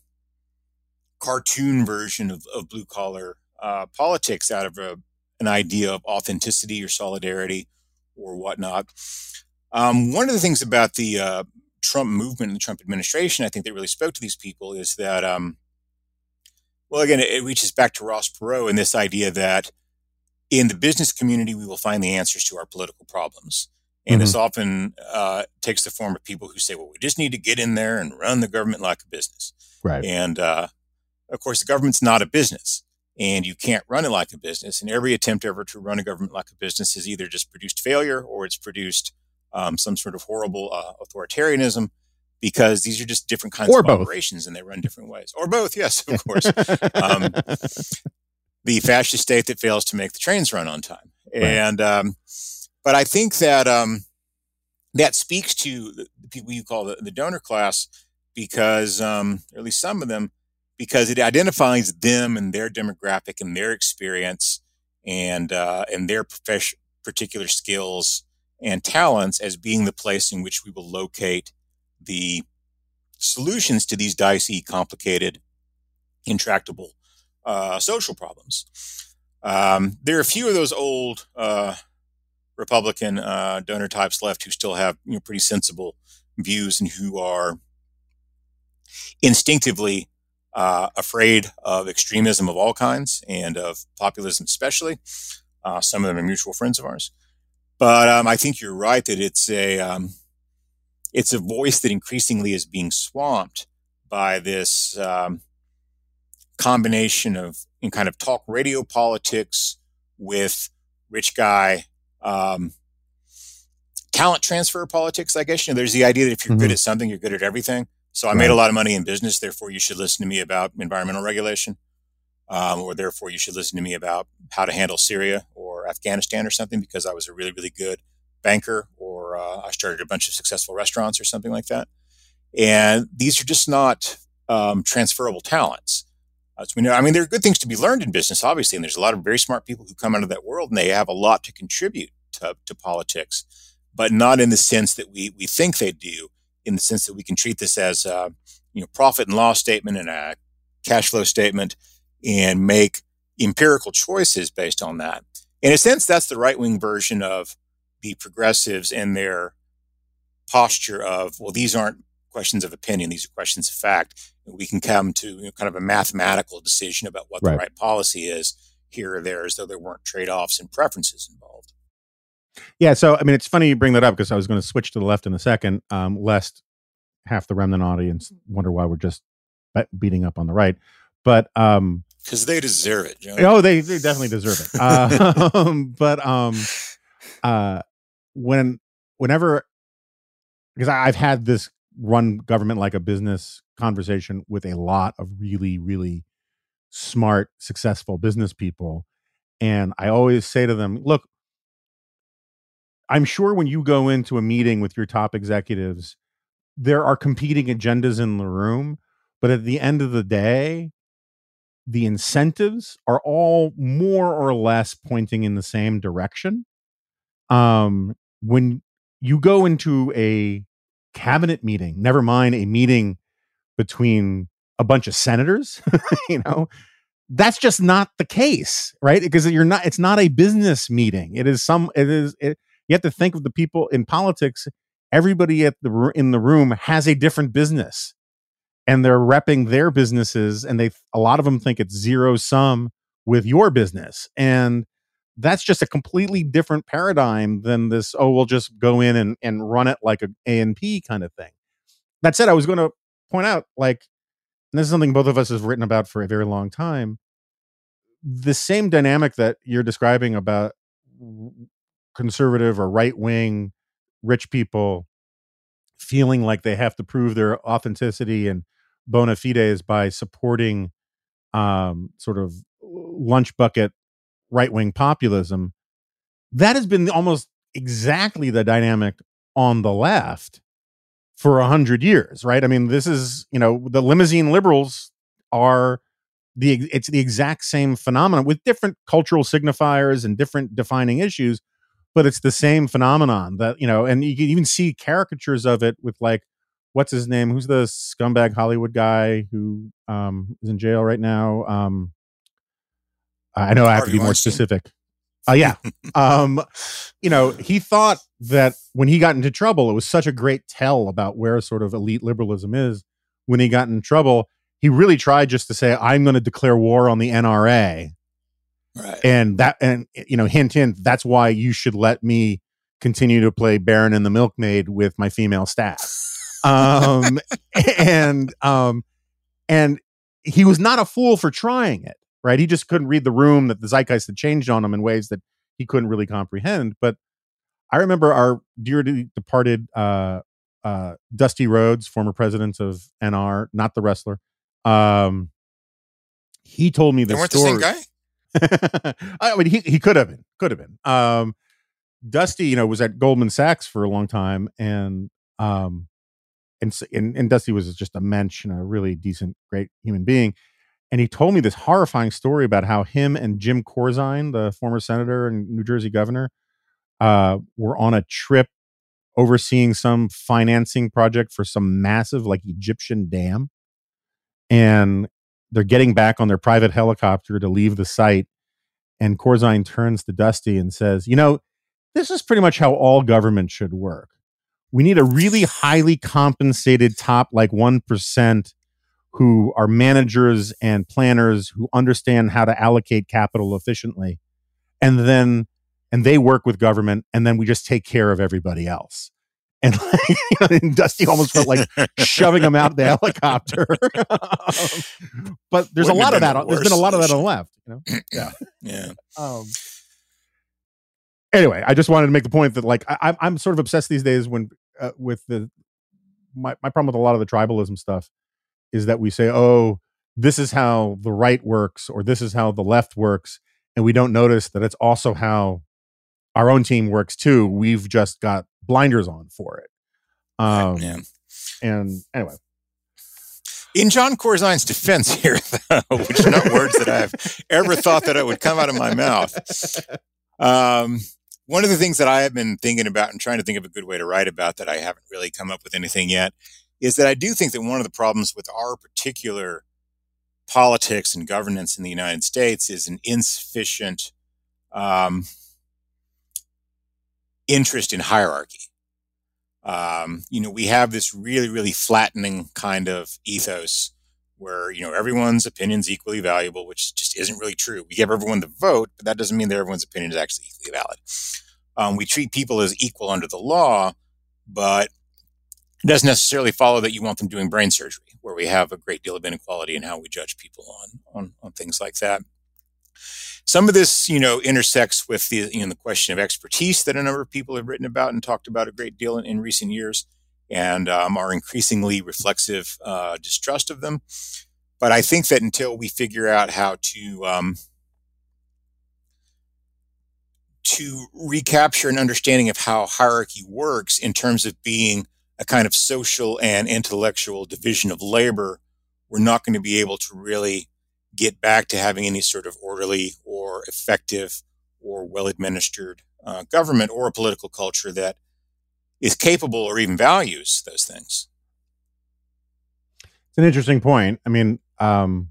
Speaker 6: cartoon version of, of blue collar uh, politics out of a, an idea of authenticity or solidarity or whatnot. Um, one of the things about the uh, Trump movement and the Trump administration, I think that really spoke to these people is that, um, well, again, it, it reaches back to Ross Perot and this idea that in the business community, we will find the answers to our political problems. And mm-hmm. this often uh, takes the form of people who say, well, we just need to get in there and run the government like a business.
Speaker 5: Right.
Speaker 6: And, uh, of course, the government's not a business, and you can't run it like a business. And every attempt ever to run a government like a business has either just produced failure or it's produced um, some sort of horrible uh, authoritarianism, because these are just different kinds
Speaker 5: or
Speaker 6: of
Speaker 5: both.
Speaker 6: operations and they run different ways. Or both, yes, of course. um, the fascist state that fails to make the trains run on time. Right. And um, but I think that um, that speaks to the people you call the, the donor class, because, um, or at least some of them, because it identifies them and their demographic and their experience and uh, and their profession, particular skills and talents as being the place in which we will locate the solutions to these dicey, complicated, intractable uh, social problems. Um, there are a few of those old uh, Republican uh, donor types left who still have, you know, pretty sensible views and who are instinctively uh, afraid of extremism of all kinds and of populism especially. Uh, some of them are mutual friends of ours. But um, I think you're right that it's a um, it's a voice that increasingly is being swamped by this um, combination of in kind of talk radio politics with rich guy um, talent transfer politics, I guess. You know, there's the idea that if you're mm-hmm. good at something, you're good at everything. So I right. made a lot of money in business, therefore you should listen to me about environmental regulation, um, or therefore you should listen to me about how to handle Syria or Afghanistan or something, because I was a really, really good banker, or uh, I started a bunch of successful restaurants or something like that. And these are just not um, transferable talents. Uh, so we know, I mean, there are good things to be learned in business, obviously, and there's a lot of very smart people who come out of that world and they have a lot to contribute to, to politics, but not in the sense that we we think they do, in the sense that we can treat this as a, you know, profit and loss statement and a cash flow statement and make empirical choices based on that. In a sense, that's the right-wing version of the progressives and their posture of, well, these aren't questions of opinion, these are questions of fact. And we can come to, you know, kind of a mathematical decision about what right. the right policy is here or there, as though there weren't trade-offs and preferences involved.
Speaker 5: Yeah, so, I mean, it's funny you bring that up, because I was going to switch to the left in a second, um, lest half the Remnant audience wonder why we're just beating up on the right. But um,
Speaker 6: because they deserve it, John.
Speaker 5: Oh, they, they definitely deserve it. Uh, um, but um, uh, when whenever, because I've had this run government like a business conversation with a lot of really, really smart, successful business people. And I always say to them, look, I'm sure when you go into a meeting with your top executives, there are competing agendas in the room, but at the end of the day, the incentives are all more or less pointing in the same direction. Um, when you go into a cabinet meeting, never mind a meeting between a bunch of senators, you know, that's just not the case, right? Because you're not, it's not a business meeting. It is some, it is, it, you have to think of the people in politics. Everybody at the, in the room has a different business and they're repping their businesses. And they, a lot of them think it's zero sum with your business. And that's just a completely different paradigm than this, oh, we'll just go in and, and run it like a A and P kind of thing. That said, I was going to point out, like, and this is something both of us have written about for a very long time, the same dynamic that you're describing about conservative or right-wing rich people feeling like they have to prove their authenticity and bona fides by supporting um, sort of lunch bucket right-wing populism, that has been almost exactly the dynamic on the left for a hundred years, right? I mean, this is, you know, the limousine liberals are the, it's the exact same phenomenon with different cultural signifiers and different defining issues, but it's the same phenomenon that, you know, and you can even see caricatures of it with, like, what's his name? Who's the scumbag Hollywood guy who um, is in jail right now? Um, I know I have to be more specific. Uh, yeah. um, you know, he thought that when he got into trouble, it was such a great tell about where sort of elite liberalism is. When he got in trouble, he really tried just to say, I'm going to declare war on the N R A. Right. And that, and, you know, hint, hint, that's why you should let me continue to play Baron and the Milkmaid with my female staff. Um, and, um, and he was not a fool for trying it. Right. He just couldn't read the room, that the zeitgeist had changed on him in ways that he couldn't really comprehend. But I remember our dearly departed uh, uh, Dusty Rhodes, former president of N R, not the wrestler. Um, he told me the story.
Speaker 6: The same guy?
Speaker 5: I mean, he, he could have been, could have been. Um, Dusty, you know, was at Goldman Sachs for a long time. And, um, and, and, and Dusty was just a mensch and a really decent, great human being. And he told me this horrifying story about how him and Jim Corzine, the former senator and New Jersey governor, uh, were on a trip overseeing some financing project for some massive, like, Egyptian dam. And they're getting back on their private helicopter to leave the site. And Corzine turns to Dusty and says, you know, this is pretty much how all government should work. We need a really highly compensated top, like one percent, who are managers and planners who understand how to allocate capital efficiently. And then, and they work with government, and then we just take care of everybody else. And, you know, and Dusty almost felt like shoving him out the helicopter. um, but there's Wouldn't a lot of that. There's been a lot of that on the left, you know? Yeah.
Speaker 6: Yeah.
Speaker 5: Um, anyway, I just wanted to make the point that, like, I, I'm sort of obsessed these days when, uh, with the, my, my problem with a lot of the tribalism stuff is that we say, oh, this is how the right works, or this is how the left works. And we don't notice that it's also how our own team works too. We've just got blinders on for it. Um,
Speaker 6: yeah.
Speaker 5: And anyway.
Speaker 6: In John Corzine's defense here, though, which are not words that I've ever thought that I would come out of my mouth. Um, one of the things that I have been thinking about and trying to think of a good way to write about that I haven't really come up with anything yet is that I do think that one of the problems with our particular politics and governance in the United States is an insufficient um, interest in hierarchy. Um, you know, we have this really, really flattening kind of ethos where, you know, everyone's opinion's equally valuable, which just isn't really true. We give everyone the vote, but that doesn't mean that everyone's opinion is actually equally valid. Um, we treat people as equal under the law, but it doesn't necessarily follow that you want them doing brain surgery, where we have a great deal of inequality in how we judge people on, on, on things like that. Some of this, you know, intersects with the, you know, the question of expertise that a number of people have written about and talked about a great deal in, in recent years, and um, our increasingly reflexive uh, distrust of them. But I think that until we figure out how to um, to recapture an understanding of how hierarchy works in terms of being a kind of social and intellectual division of labor, we're not going to be able to really get back to having any sort of orderly or effective or well-administered uh, government or a political culture that is capable or even values those things.
Speaker 5: It's an interesting point. I mean, um,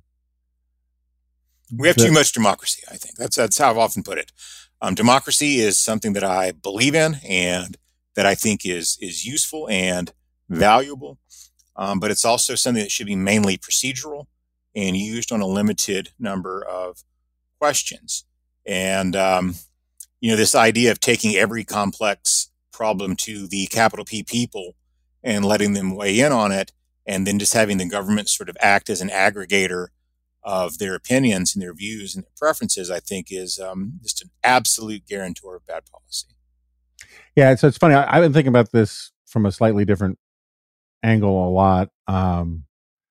Speaker 6: we have
Speaker 5: the-
Speaker 6: too much democracy, I think. That's that's how I've often put it. Um, democracy is something that I believe in and that I think is is useful and valuable, um, but it's also something that should be mainly procedural and used on a limited number of questions. And, um, you know, this idea of taking every complex problem to the capital P people and letting them weigh in on it, and then just having the government sort of act as an aggregator of their opinions and their views and their preferences, I think is um, just an absolute guarantor of bad policy.
Speaker 5: Yeah, so it's funny. I, I've been thinking about this from a slightly different angle a lot. Um,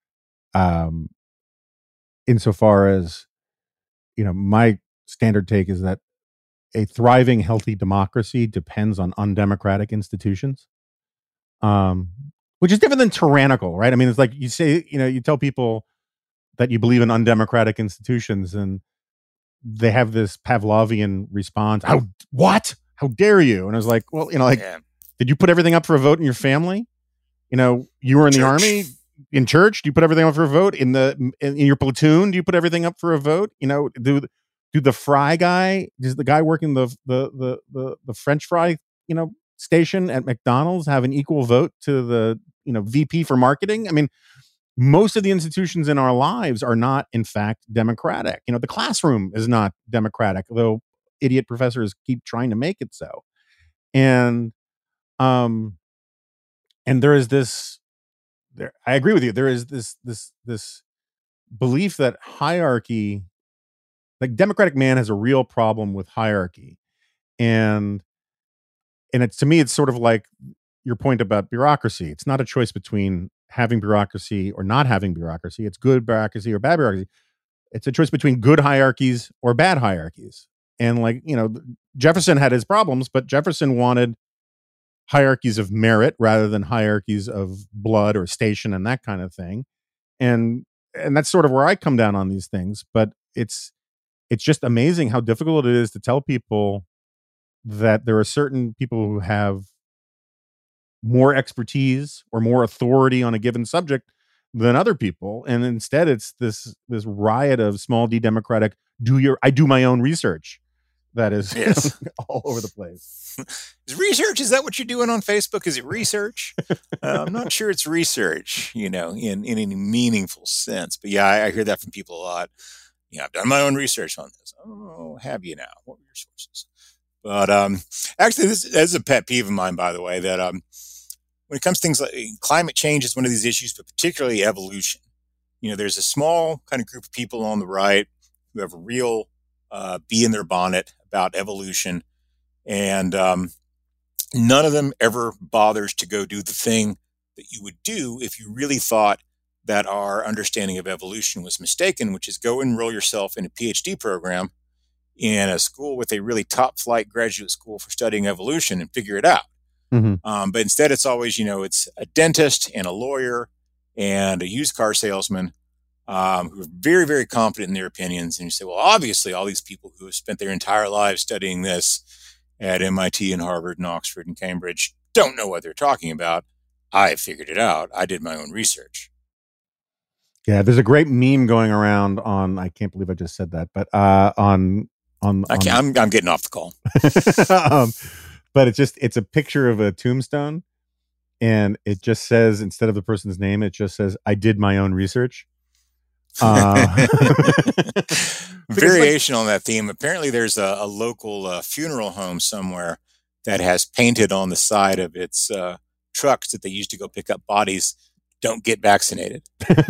Speaker 5: um, insofar as, you know, my standard take is that a thriving, healthy democracy depends on undemocratic institutions, um, which is different than tyrannical, right? I mean, it's like you say, you know, you tell people that you believe in undemocratic institutions, and they have this Pavlovian response: "How what? How dare you?" And I was like, well, you know, like, yeah. Did you put everything up for a vote in your family? You know, you were in church. The army, in church. Do you put everything up for a vote in the in, in your platoon? Do you put everything up for a vote? You know, do do the fry guy, does the guy working the the the the, the French fry, you know, station at McDonald's have an equal vote to the, you know, V P for marketing? I mean, most of the institutions in our lives are not, in fact, democratic. You know, the classroom is not democratic, though idiot professors keep trying to make it so. And um, and there is this. There, I agree with you. There is this this this belief that hierarchy, like democratic man, has a real problem with hierarchy, and and it's, to me, it's sort of like your point about bureaucracy. It's not a choice between having bureaucracy or not having bureaucracy. It's good bureaucracy or bad bureaucracy. It's a choice between good hierarchies or bad hierarchies. And, like, you know, Jefferson had his problems, but Jefferson wanted hierarchies of merit rather than hierarchies of blood or station and that kind of thing. And and that's sort of where I come down on these things. But it's it's just amazing how difficult it is to tell people that there are certain people who have more expertise or more authority on a given subject than other people, and instead it's this this riot of small d democratic do your I do my own research that is yes. all over the place.
Speaker 6: Is research, is that what you're doing on Facebook? Is it research? uh, I'm not sure it's research, you know, in, in any meaningful sense. But yeah, I, I hear that from people a lot. Yeah, I've done my own research on this. Oh, have you now? What were your sources? But um, actually, this, this is a pet peeve of mine, by the way, that um, when it comes to things like climate change is one of these issues, but particularly evolution. You know, there's a small kind of group of people on the right who have a real uh, bee in their bonnet about evolution. And um, none of them ever bothers to go do the thing that you would do if you really thought that our understanding of evolution was mistaken, which is go enroll yourself in a PhD program in a school with a really top flight graduate school for studying evolution and figure it out.
Speaker 5: Mm-hmm.
Speaker 6: Um, but instead it's always, you know, it's a dentist and a lawyer and a used car salesman um, who are very, very confident in their opinions. And you say, well, obviously all these people who have spent their entire lives studying this at M I T and Harvard and Oxford and Cambridge don't know what they're talking about. I figured it out. I did my own research.
Speaker 5: Yeah, there's a great meme going around on, I can't believe I just said that, but uh, on, on,
Speaker 6: I can't,
Speaker 5: on
Speaker 6: I'm, I'm getting off the call.
Speaker 5: um, but it's just, it's a picture of a tombstone, and it just says, instead of the person's name, it just says, I did my own research. Uh,
Speaker 6: Variation like, on that theme. Apparently there's a, a local uh, funeral home somewhere that has painted on the side of its uh, trucks that they used to go pick up bodies, don't get vaccinated.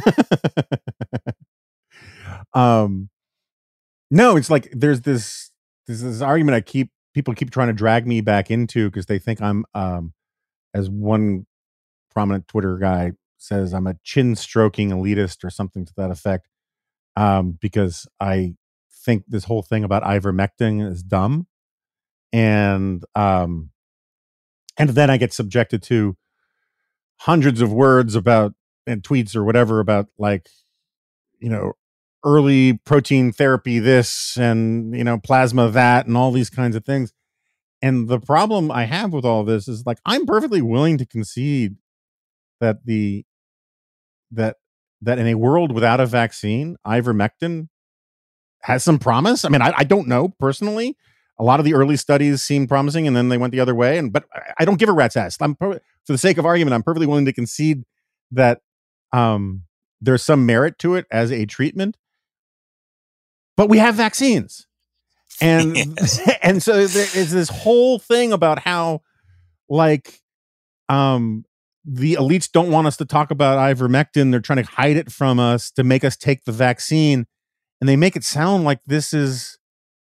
Speaker 5: um, no, it's like there's this, there's this argument I keep, people keep trying to drag me back into because they think I'm, um, as one prominent Twitter guy says I'm a chin stroking elitist or something to that effect, um, because I think this whole thing about ivermectin is dumb, and um, and then I get subjected to hundreds of words about and tweets or whatever about, like, you know, early protein therapy this and, you know, plasma that and all these kinds of things. And the problem I have with all this is, like, I'm perfectly willing to concede that the that that in a world without a vaccine, ivermectin has some promise. I mean, I, I don't know personally. A lot of the early studies seemed promising, and then they went the other way. And but I, I don't give a rat's ass. I'm per- for the sake of argument, I'm perfectly willing to concede that um, there's some merit to it as a treatment. But we have vaccines, and and so there is this whole thing about how, like, um, the elites don't want us to talk about ivermectin. They're trying to hide it from us to make us take the vaccine, and they make it sound like this is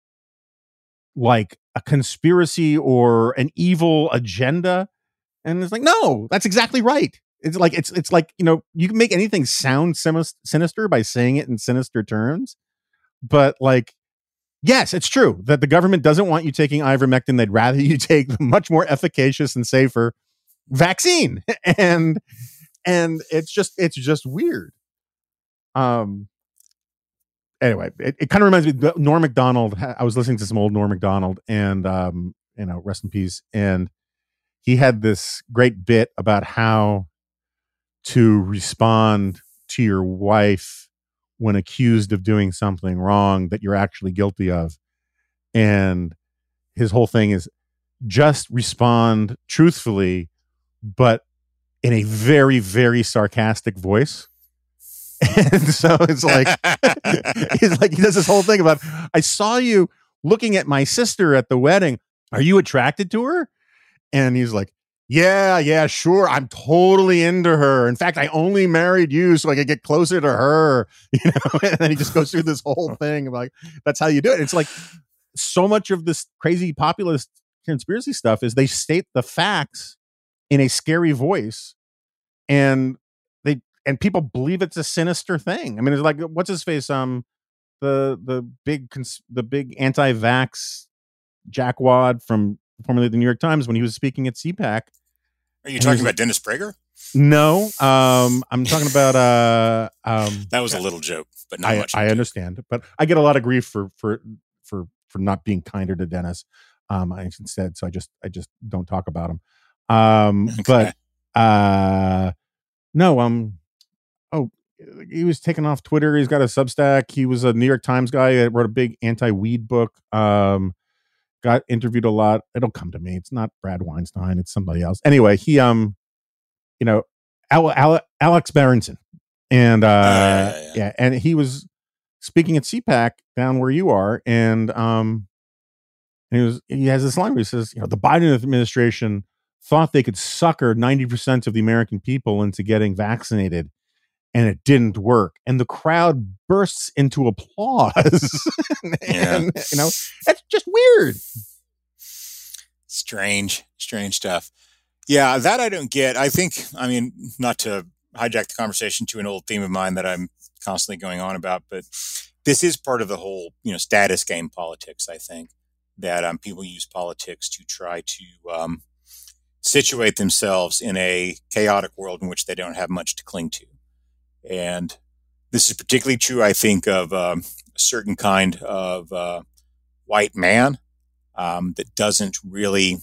Speaker 5: like a conspiracy or an evil agenda. And it's like, no, that's exactly right. It's like it's it's like, you know, you can make anything sound sinister by saying it in sinister terms. But, like, yes, it's true that the government doesn't want you taking ivermectin. They'd rather you take the much more efficacious and safer vaccine. And and it's just it's just weird. Um anyway, it, it kind of reminds me of Norm Macdonald. I was listening to some old Norm Macdonald, and um, you know, rest in peace. And he had this great bit about how to respond to your wife when accused of doing something wrong that you're actually guilty of. And his whole thing is just respond truthfully, but in a very, very sarcastic voice. And so it's like, he's like, he does this whole thing about, I saw you looking at my sister at the wedding. Are you attracted to her? And he's like, yeah, yeah, sure. I'm totally into her. In fact, I only married you so I could get closer to her. You know, and then he just goes through this whole thing of, like, that's how you do it. It's like so much of this crazy populist conspiracy stuff is they state the facts in a scary voice, and they and people believe it's a sinister thing. I mean, it's like, what's his face? Um, the the big cons- the big anti-vax jackwad from formerly the New York Times, when he was speaking at C PAC.
Speaker 6: Are you talking about Dennis Prager?
Speaker 5: No, um, I'm talking about uh, um,
Speaker 6: that was a little joke, but not
Speaker 5: I,
Speaker 6: much.
Speaker 5: I understand, but I get a lot of grief for for for for not being kinder to Dennis. Um, I instead, so I just I just don't talk about him. Um,
Speaker 6: Okay.
Speaker 5: but uh, no, um, oh, he was taken off Twitter. He's got a Substack. He was a New York Times guy that wrote a big anti-weed book. Um, got interviewed a lot. It'll come to me. It's not Brad Weinstein. It's somebody else. Anyway, he, um, you know, Al, Al, Alex Berenson, and uh, uh yeah, yeah, yeah. yeah, and he was speaking at C PAC down where you are, and um, and he was he has this line where he says, you know, the Biden administration thought they could sucker ninety percent of the American people into getting vaccinated, and it didn't work. And the crowd bursts into applause. and,
Speaker 6: yeah.
Speaker 5: you know, that's just weird.
Speaker 6: Strange, strange stuff. Yeah, that I don't get. I think, I mean, not to hijack the conversation to an old theme of mine that I'm constantly going on about, but this is part of the whole, you know, status game politics, I think, that um, people use politics to try to um, situate themselves in a chaotic world in which they don't have much to cling to. And this is particularly true, I think, of um, a certain kind of uh, white man um, that doesn't really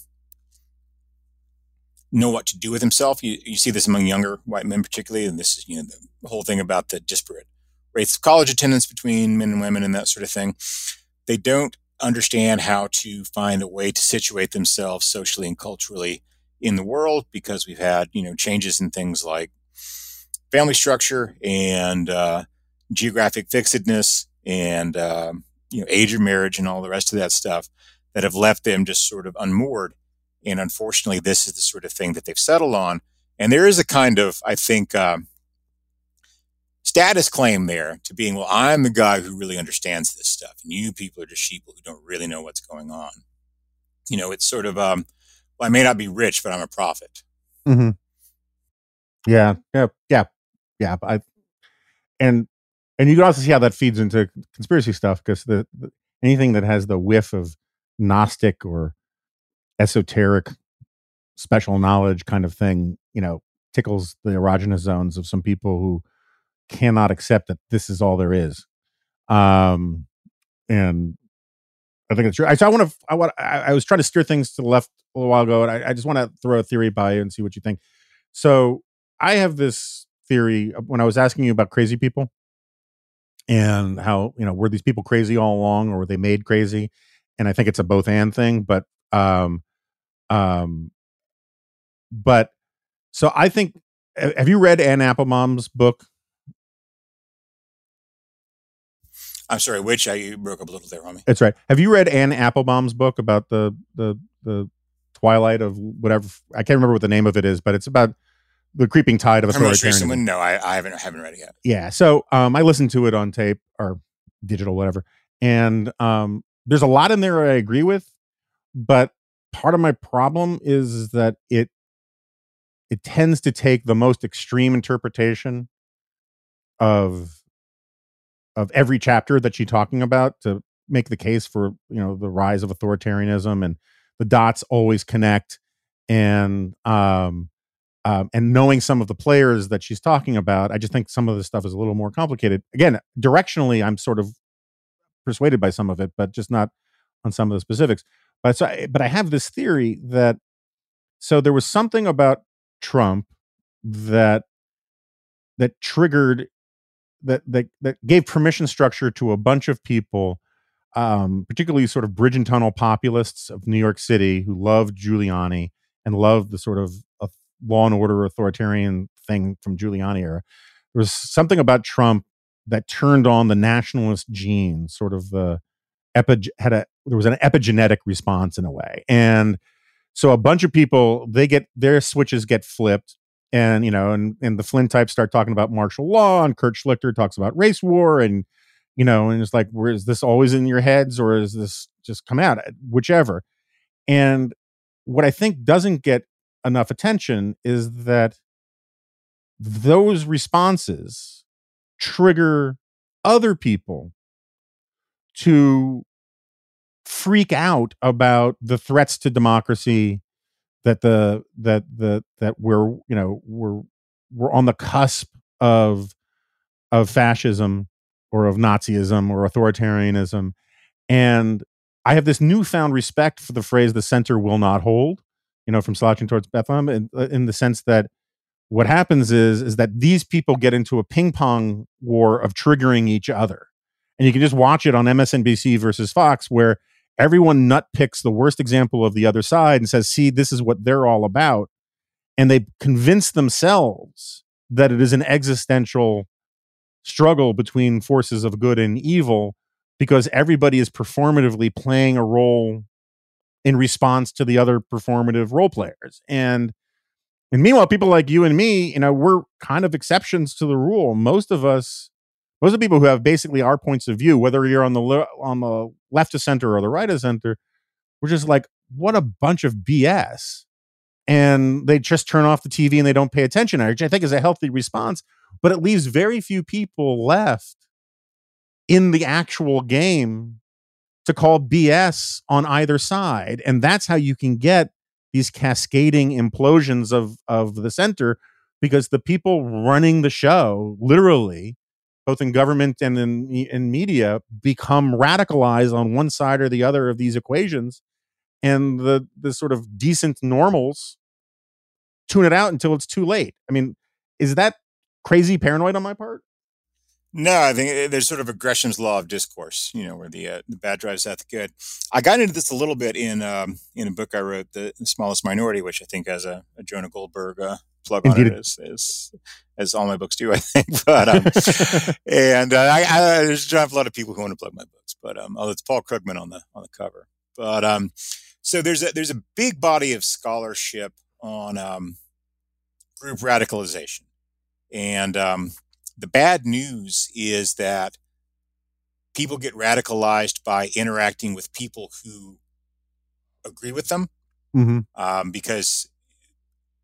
Speaker 6: know what to do with himself. You, you see this among younger white men, particularly, and this is, you know, the whole thing about the disparate rates of college attendance between men and women and that sort of thing. They don't understand how to find a way to situate themselves socially and culturally in the world, because we've had, you know, changes in things like family structure and uh, geographic fixedness and, uh, you know, age of marriage and all the rest of that stuff that have left them just sort of unmoored. And unfortunately, this is the sort of thing that they've settled on. And there is a kind of, I think, uh, status claim there to being, well, I'm the guy who really understands this stuff, and you people are just sheeple who don't really know what's going on. You know, it's sort of, um, well, I may not be rich, but I'm a prophet.
Speaker 5: Mm-hmm. Yeah, yeah, yeah, yeah. I and and you can also see how that feeds into conspiracy stuff because the, the anything that has the whiff of Gnostic or esoteric special knowledge kind of thing, you know, tickles the erogenous zones of some people who cannot accept that this is all there is. Um, and I think it's true. I, so I want to. I want. I, I was trying to steer things to the left a little while ago, and I, I just want to throw a theory by you and see what you think. So I have this theory when I was asking you about crazy people and how, you know, were these people crazy all along or were they made crazy? And I think it's a both and thing, but um, um, but so I think. Have you read Anne Applebaum's book?
Speaker 6: I'm sorry, which I you broke up a little there on me.
Speaker 5: That's right. Have you read Anne Applebaum's book about the the the twilight of whatever? I can't remember what the name of it is, but it's about the creeping tide of
Speaker 6: Her most
Speaker 5: authoritarianism.
Speaker 6: recent one, no, I, I haven't I haven't read it yet.
Speaker 5: Yeah. So um, I listened to it on tape or digital, whatever, and um, there's a lot in there I agree with, but part of my problem is that it it tends to take the most extreme interpretation of of every chapter that she's talking about to make the case for, you know, the rise of authoritarianism, and the dots always connect. And, um, um, and knowing some of the players that she's talking about, I just think some of the stuff is a little more complicated. Again, directionally, I'm sort of persuaded by some of it, but just not on some of the specifics. But so, I, but I have this theory that, so there was something about Trump that, that triggered that that that gave permission structure to a bunch of people, um, particularly sort of bridge and tunnel populists of New York City who loved Giuliani and loved the sort of uh, law and order authoritarian thing from Giuliani era. There was something about Trump that turned on the nationalist gene, sort of the epi- had a there was an epigenetic response in a way, and so a bunch of people, they get their switches get flipped. And, you know, and, and the Flynn types start talking about martial law, and Kurt Schlichter talks about race war. And, you know, and it's like, where is this always in your heads, or is this just come out? Whichever. And what I think doesn't get enough attention is that those responses trigger other people to freak out about the threats to democracy, that the that the that we're, you know, we're we're on the cusp of of fascism or of Nazism or authoritarianism. And I have this newfound respect for the phrase "the center will not hold," you know, from Slouching Towards Bethlehem, in, in the sense that what happens is is that these people get into a ping pong war of triggering each other, and you can just watch it on M S N B C versus Fox, where everyone nut picks the worst example of the other side and says, see, this is what they're all about. And they convince themselves that it is an existential struggle between forces of good and evil because everybody is performatively playing a role in response to the other performative role players. And and meanwhile, people like you and me, you know, we're kind of exceptions to the rule. Most of us, most of the people who have basically our points of view, whether you're on the le- on the left of center or the right of center, we're just like, what a bunch of B S. And they just turn off the T V and they don't pay attention, which I think is a healthy response, but it leaves very few people left in the actual game to call B S on either side. And that's how you can get these cascading implosions of, of the center, because the people running the show, literally, both in government and in, in media, become radicalized on one side or the other of these equations. And the, the sort of decent normals tune it out until it's too late. I mean, is that crazy paranoid on my part?
Speaker 6: No, I think there's sort of a Gresham's law of discourse, you know, where the uh, the bad drives out the good. I got into this a little bit in um, in a book I wrote, The, the Smallest Minority, which I think has a, a Jonah Goldberg uh, plug on
Speaker 5: Indeed.
Speaker 6: it, as, as as all my books do, I think. But um, and uh, I, I there's a lot of people who want to plug my books, but um, oh, it's Paul Krugman on the on the cover. But um, so there's a there's a big body of scholarship on um, group radicalization, and um, the bad news is that people get radicalized by interacting with people who agree with them,
Speaker 5: mm-hmm.
Speaker 6: um, because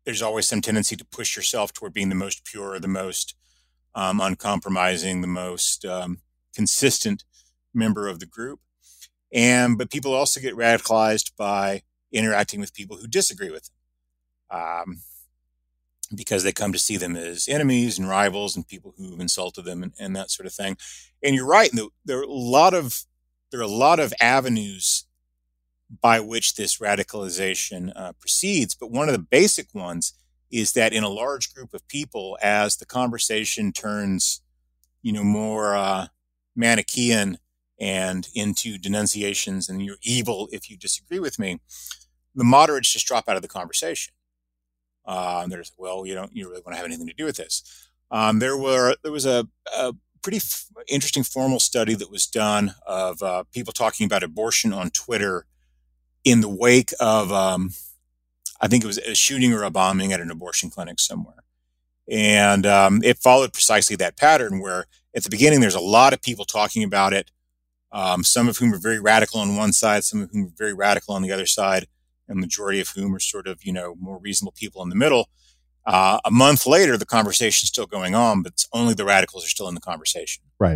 Speaker 6: there's always some tendency to push yourself toward being the most pure, the most um, uncompromising, the most um, consistent member of the group. And but people also get radicalized by interacting with people who disagree with them, um, because they come to see them as enemies and rivals and people who've insulted them and, and that sort of thing. And you're right. There are a lot of there are a lot of avenues by which this radicalization uh, proceeds. But one of the basic ones is that in a large group of people, as the conversation turns, you know, more uh, Manichaean and into denunciations and you're evil if you disagree with me, the moderates just drop out of the conversation. Uh, and there's, well, you don't, you really want to have anything to do with this. Um, there were, there was a, a pretty f- interesting formal study that was done of uh, people talking about abortion on Twitter in the wake of, um, I think it was a shooting or a bombing at an abortion clinic somewhere. And um, it followed precisely that pattern where at the beginning, there's a lot of people talking about it, um, some of whom are very radical on one side, some of whom are very radical on the other side, and the majority of whom are sort of, you know, more reasonable people in the middle. Uh, a month later, the conversation's still going on, but it's only the radicals are still in the conversation.
Speaker 5: Right.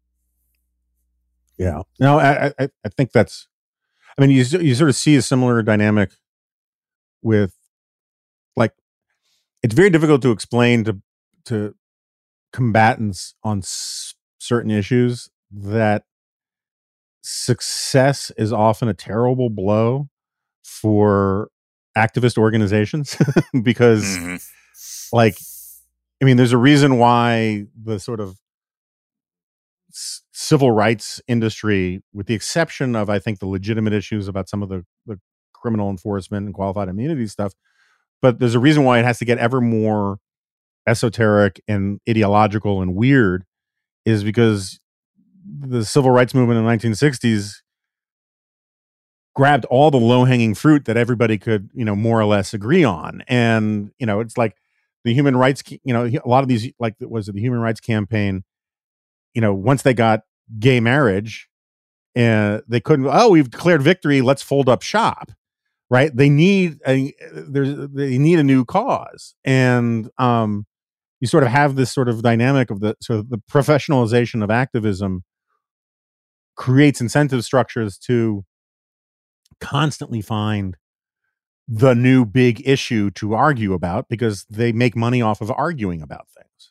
Speaker 5: Yeah. No, I, I, I think that's, I mean, you, you sort of see a similar dynamic with, like, it's very difficult to explain to, to combatants on s- certain issues that success is often a terrible blow for activist organizations because mm-hmm. like, I mean, there's a reason why the sort of s- civil rights industry, with the exception of, I think, the legitimate issues about some of the, the criminal enforcement and qualified immunity stuff, but there's a reason why it has to get ever more esoteric and ideological and weird, is because the civil rights movement in the nineteen sixties grabbed all the low-hanging fruit that everybody could, you know, more or less agree on. And, you know, it's like the human rights, you know, a lot of these, like, was it the Human Rights Campaign, you know, once they got gay marriage, and uh, they couldn't, oh, we've declared victory, let's fold up shop, right? They need a, there's, they need a new cause. And um, you sort of have this sort of dynamic of the, sort of the professionalization of activism creates incentive structures to constantly find the new big issue to argue about because they make money off of arguing about things.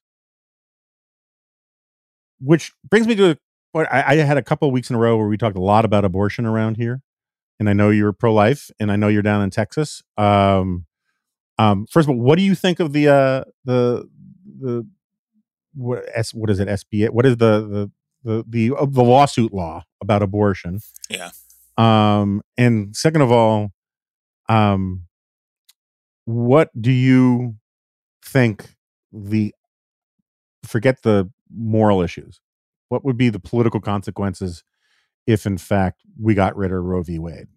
Speaker 5: Which brings me to what I, I had a couple of weeks in a row where we talked a lot about abortion around here. And I know you're pro-life and I know you're down in Texas. Um, um, first of all, what do you think of the, uh, the, the, what, S, what is it? S B A? What is the, the, the, the, uh, the lawsuit law about abortion?
Speaker 6: Yeah.
Speaker 5: Um, and second of all, um, what do you think the, forget the moral issues, what would be the political consequences if in fact we got rid of Roe v. Wade?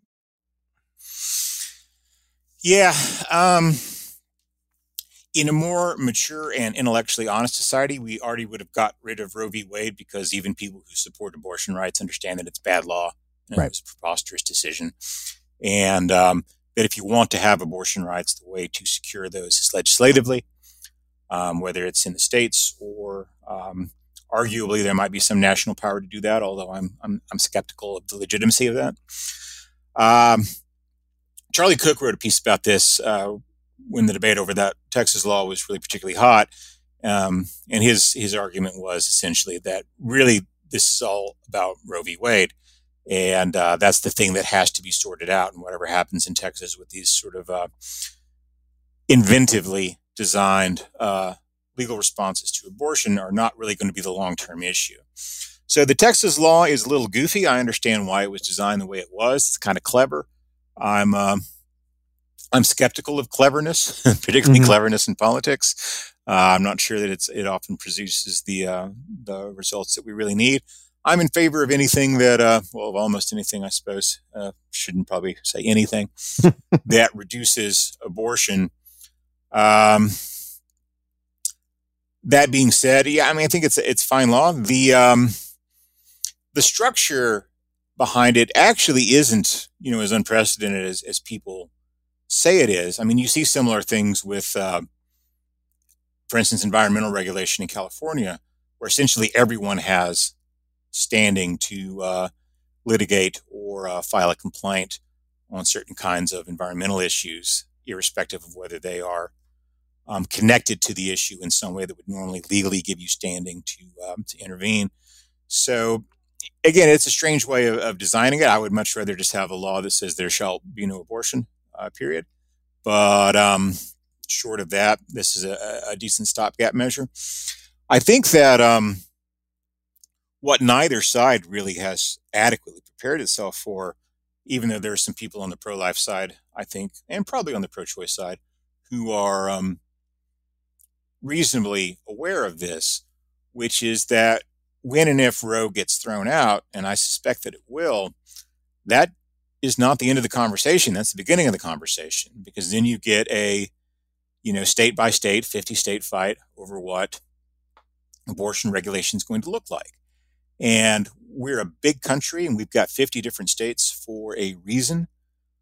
Speaker 6: Yeah. Um, in a more mature and intellectually honest society, we already would have got rid of Roe v. Wade because even people who support abortion rights understand that it's bad law. And right. It was a preposterous decision. And um, that if you want to have abortion rights, the way to secure those is legislatively, um, whether it's in the states or um, arguably there might be some national power to do that, although I'm I'm, I'm skeptical of the legitimacy of that. Um, Charlie Cook wrote a piece about this uh, when the debate over that Texas law was really particularly hot. Um, and his his argument was essentially that really this is all about Roe v. Wade. And uh, that's the thing that has to be sorted out. And whatever happens in Texas with these sort of uh, inventively designed uh, legal responses to abortion are not really going to be the long-term issue. So the Texas law is a little goofy. I understand why it was designed the way it was. It's kind of clever. I'm um, I'm skeptical of cleverness, particularly mm-hmm. cleverness in politics. Uh, I'm not sure that it's it often produces the uh, the results that we really need. I'm in favor of anything that, uh, well, of almost anything, I suppose. Uh, shouldn't probably say anything that reduces abortion. Um, that being said, yeah, I mean, I think it's it's fine law. The um, the structure behind it actually isn't, you know, as unprecedented as, as people say it is. I mean, you see similar things with, uh, for instance, environmental regulation in California, where essentially everyone has standing to uh, litigate or uh, file a complaint on certain kinds of environmental issues, irrespective of whether they are um, connected to the issue in some way that would normally legally give you standing to um, to intervene. So, again, it's a strange way of, of designing it. I would much rather just have a law that says there shall be no abortion, uh, period. But um, short of that, this is a, a decent stopgap measure. I think that um, what neither side really has adequately prepared itself for, even though there are some people on the pro-life side, I think, and probably on the pro-choice side, who are um, reasonably aware of this, which is that when and if Roe gets thrown out, and I suspect that it will, that is not the end of the conversation. That's the beginning of the conversation, because then you get a, you know, state by state, fifty state fight over what abortion regulation is going to look like. And we're a big country, and we've got fifty different states for a reason.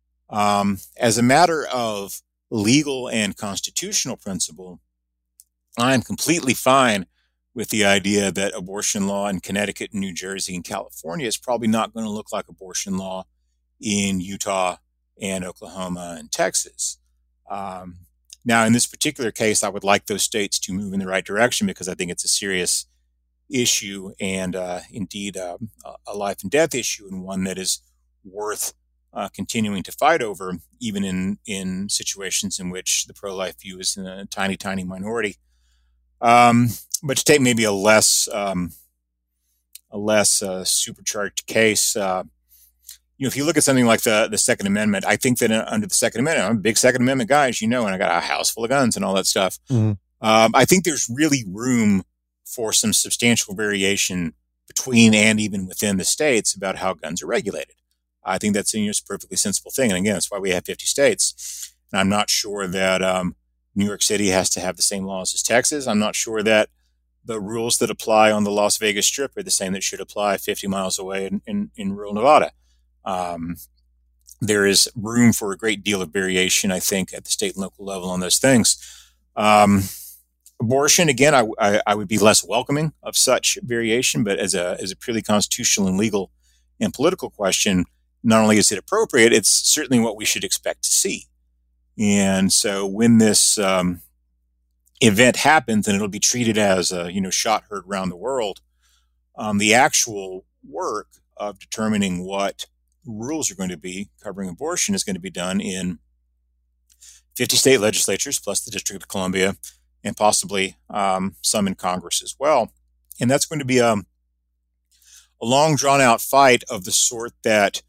Speaker 6: Um, as a matter of legal and constitutional principle, I'm completely fine with the idea that abortion law in Connecticut, New Jersey, and California is probably not going to look like abortion law in Utah and Oklahoma and Texas. Um, now, in this particular case, I would like those states to move in the right direction, because I think it's a serious issue and uh, indeed uh, a life and death issue, and one that is worth uh, continuing to fight over, even in, in situations in which the pro-life view is in a tiny, tiny minority. Um, but to take maybe a less um, a less uh, supercharged case, uh, you know, if you look at something like the the Second Amendment, I think that under the Second Amendment, I'm a big Second Amendment guy, as you know, and I got a house full of guns and all that stuff. Mm-hmm. Um, I think there's really room for some substantial variation between and even within the states about how guns are regulated. I think that's, you know, a perfectly sensible thing. And again, that's why we have fifty states. And I'm not sure that um, New York City has to have the same laws as Texas. I'm not sure that the rules that apply on the Las Vegas Strip are the same that should apply fifty miles away in, in, in rural Nevada. Um, there is room for a great deal of variation, I think, at the state and local level on those things. Um, abortion, again, I, I, I would be less welcoming of such variation, but as a as a purely constitutional and legal and political question, not only is it appropriate, it's certainly what we should expect to see. And so when this um, event happens, and it'll be treated as a, you know, shot heard around the world, um, the actual work of determining what rules are going to be covering abortion is going to be done in fifty state legislatures, plus the District of Columbia, and possibly um, some in Congress as well. And that's going to be a, a long, drawn-out fight of the sort that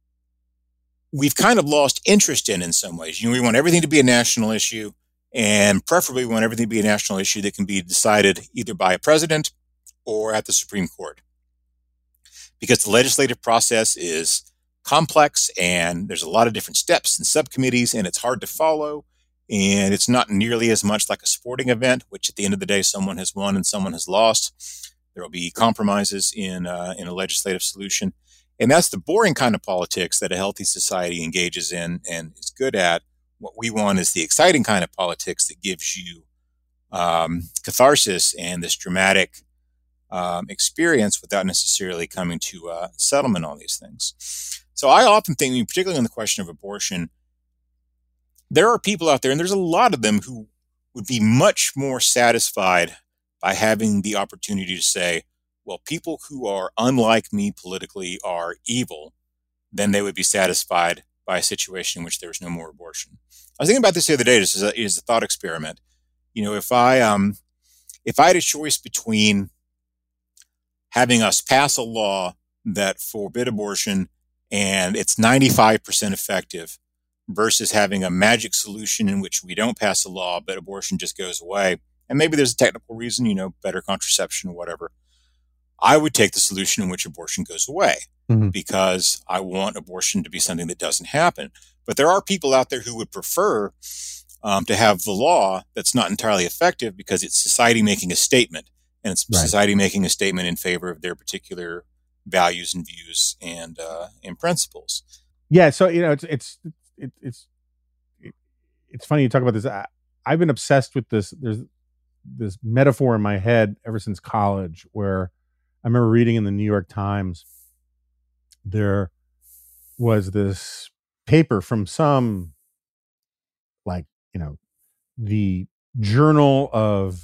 Speaker 6: we've kind of lost interest in in some ways. You know, we want everything to be a national issue, and preferably we want everything to be a national issue that can be decided either by a president or at the Supreme Court. Because the legislative process is complex, and there's a lot of different steps and subcommittees, and it's hard to follow, and it's not nearly as much like a sporting event, which at the end of the day, someone has won and someone has lost. There will be compromises in uh, in a legislative solution. And that's the boring kind of politics that a healthy society engages in and is good at. What we want is the exciting kind of politics that gives you um, catharsis and this dramatic um, experience without necessarily coming to a settlement on these things. So I often think, particularly on the question of abortion, there are people out there, and there's a lot of them, who would be much more satisfied by having the opportunity to say, well, people who are unlike me politically are evil, then they would be satisfied by a situation in which there was no more abortion. I was thinking about this the other day, just as a, as a thought experiment. You know, if I um, if I had a choice between having us pass a law that forbid abortion and it's ninety-five percent effective versus having a magic solution in which we don't pass a law, but abortion just goes away, and maybe there's a technical reason, you know, better contraception or whatever, I would take the solution in which abortion goes away, mm-hmm. because I want abortion to be something that doesn't happen. But there are people out there who would prefer um, to have the law that's not entirely effective because it's society making a statement, and it's right. society making a statement in favor of their particular values and views and uh, and principles.
Speaker 5: Yeah, so you know, it's it's it, it's it's funny you talk about this. I, I've been obsessed with this. There's this metaphor in my head ever since college, where I remember reading in the New York Times, there was this paper from some, like, you know, the Journal of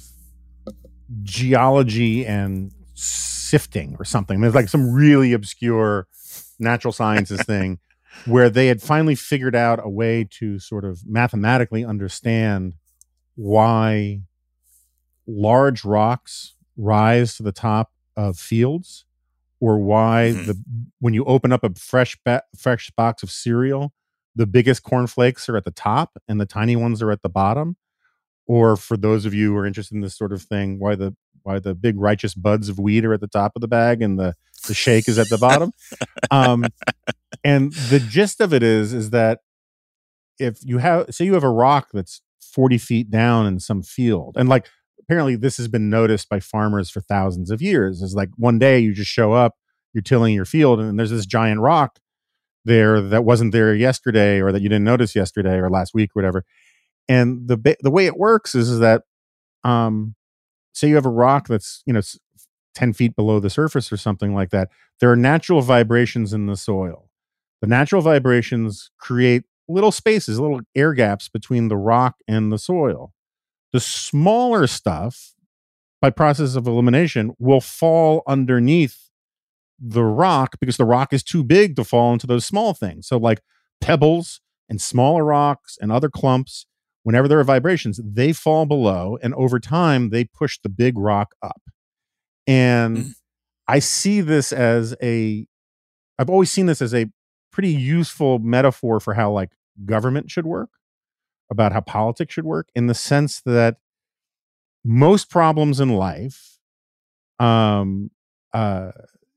Speaker 5: Geology and Sifting or something. There's like some really obscure natural sciences thing where they had finally figured out a way to sort of mathematically understand why large rocks rise to the top of fields, or why mm-hmm. the when you open up a fresh ba- fresh box of cereal, the biggest cornflakes are at the top and the tiny ones are at the bottom. Or for those of you who are interested in this sort of thing, why the why the big righteous buds of weed are at the top of the bag and the, the shake is at the bottom. Um, and the gist of it is, is that if you have, say you have a rock that's forty feet down in some field, and like, apparently this has been noticed by farmers for thousands of years, is like one day you just show up, you're tilling your field, and there's this giant rock there that wasn't there yesterday, or that you didn't notice yesterday or last week or whatever. And the the way it works is, is that, um, say you have a rock that's, you know, ten feet below the surface or something like that. There are natural vibrations in the soil. The natural vibrations create little spaces, little air gaps between the rock and the soil. The smaller stuff, by process of elimination, will fall underneath the rock because the rock is too big to fall into those small things. So like pebbles and smaller rocks and other clumps, whenever there are vibrations, they fall below, and over time they push the big rock up. And mm. I see this as a, I've always seen this as a pretty useful metaphor for how like government should work, about how politics should work, in the sense that most problems in life, um, uh,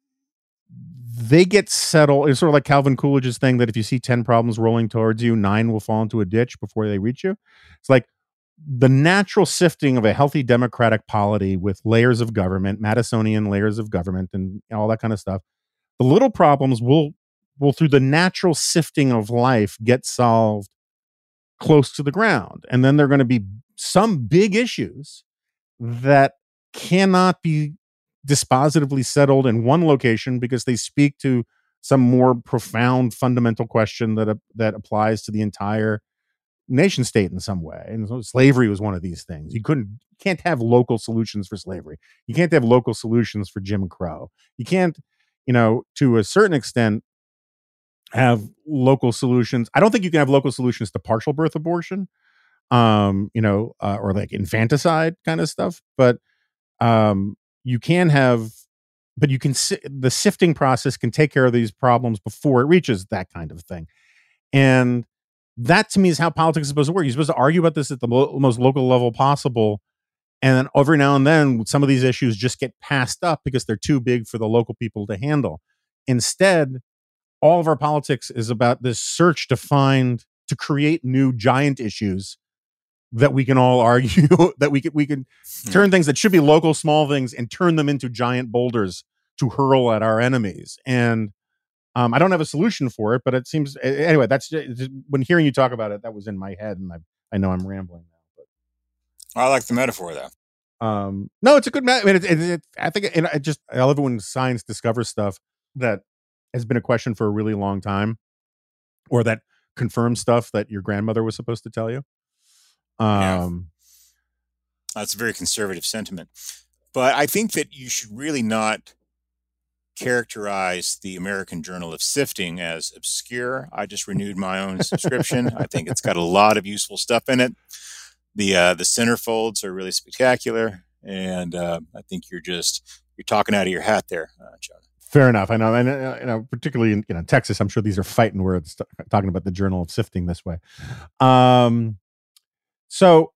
Speaker 5: they get settled. It's sort of like Calvin Coolidge's thing that if you see ten problems rolling towards you, nine will fall into a ditch before they reach you. It's like the natural sifting of a healthy democratic polity with layers of government, Madisonian layers of government, and all that kind of stuff. The little problems will, will through the natural sifting of life, get solved close to the ground. And then there are going to be some big issues that cannot be dispositively settled in one location because they speak to some more profound fundamental question that uh, that applies to the entire nation state in some way. And so slavery was one of these things. You couldn't can't have local solutions for slavery. You can't have local solutions for Jim Crow. You can't, you know, to a certain extent, have local solutions. I don't think you can have local solutions to partial birth abortion, um, you know, uh, or like infanticide kind of stuff. But um, you can have, but you can, the sifting process can take care of these problems before it reaches that kind of thing. And that to me is how politics is supposed to work. You're supposed to argue about this at the mo- most local level possible. And then every now and then, some of these issues just get passed up because they're too big for the local people to handle. Instead, all of our politics is about this search to find, to create new giant issues that we can all argue, that we can, we can hmm. turn things that should be local small things and turn them into giant boulders to hurl at our enemies. And um, I don't have a solution for it, but it seems, anyway, that's just, when hearing you talk about it, that was in my head, and I, I know I'm rambling now. But
Speaker 6: I like the metaphor though.
Speaker 5: Um, no, it's a good, ma- I mean, it, it, it, I think, and I just, I love it when science discovers stuff that has been a question for a really long time, or that confirms stuff that your grandmother was supposed to tell you. Um,
Speaker 6: yeah. That's a very conservative sentiment, but I think that you should really not characterize the American Journal of Sifting as obscure. I just renewed my own subscription. I think it's got a lot of useful stuff in it. The uh, the centerfolds are really spectacular, and uh, I think you're just you're talking out of your hat there, uh, John.
Speaker 5: Fair enough. I know, and uh, you know, particularly in you know Texas, I'm sure these are fighting words t- talking about the Journal of Sifting this way. Um, so,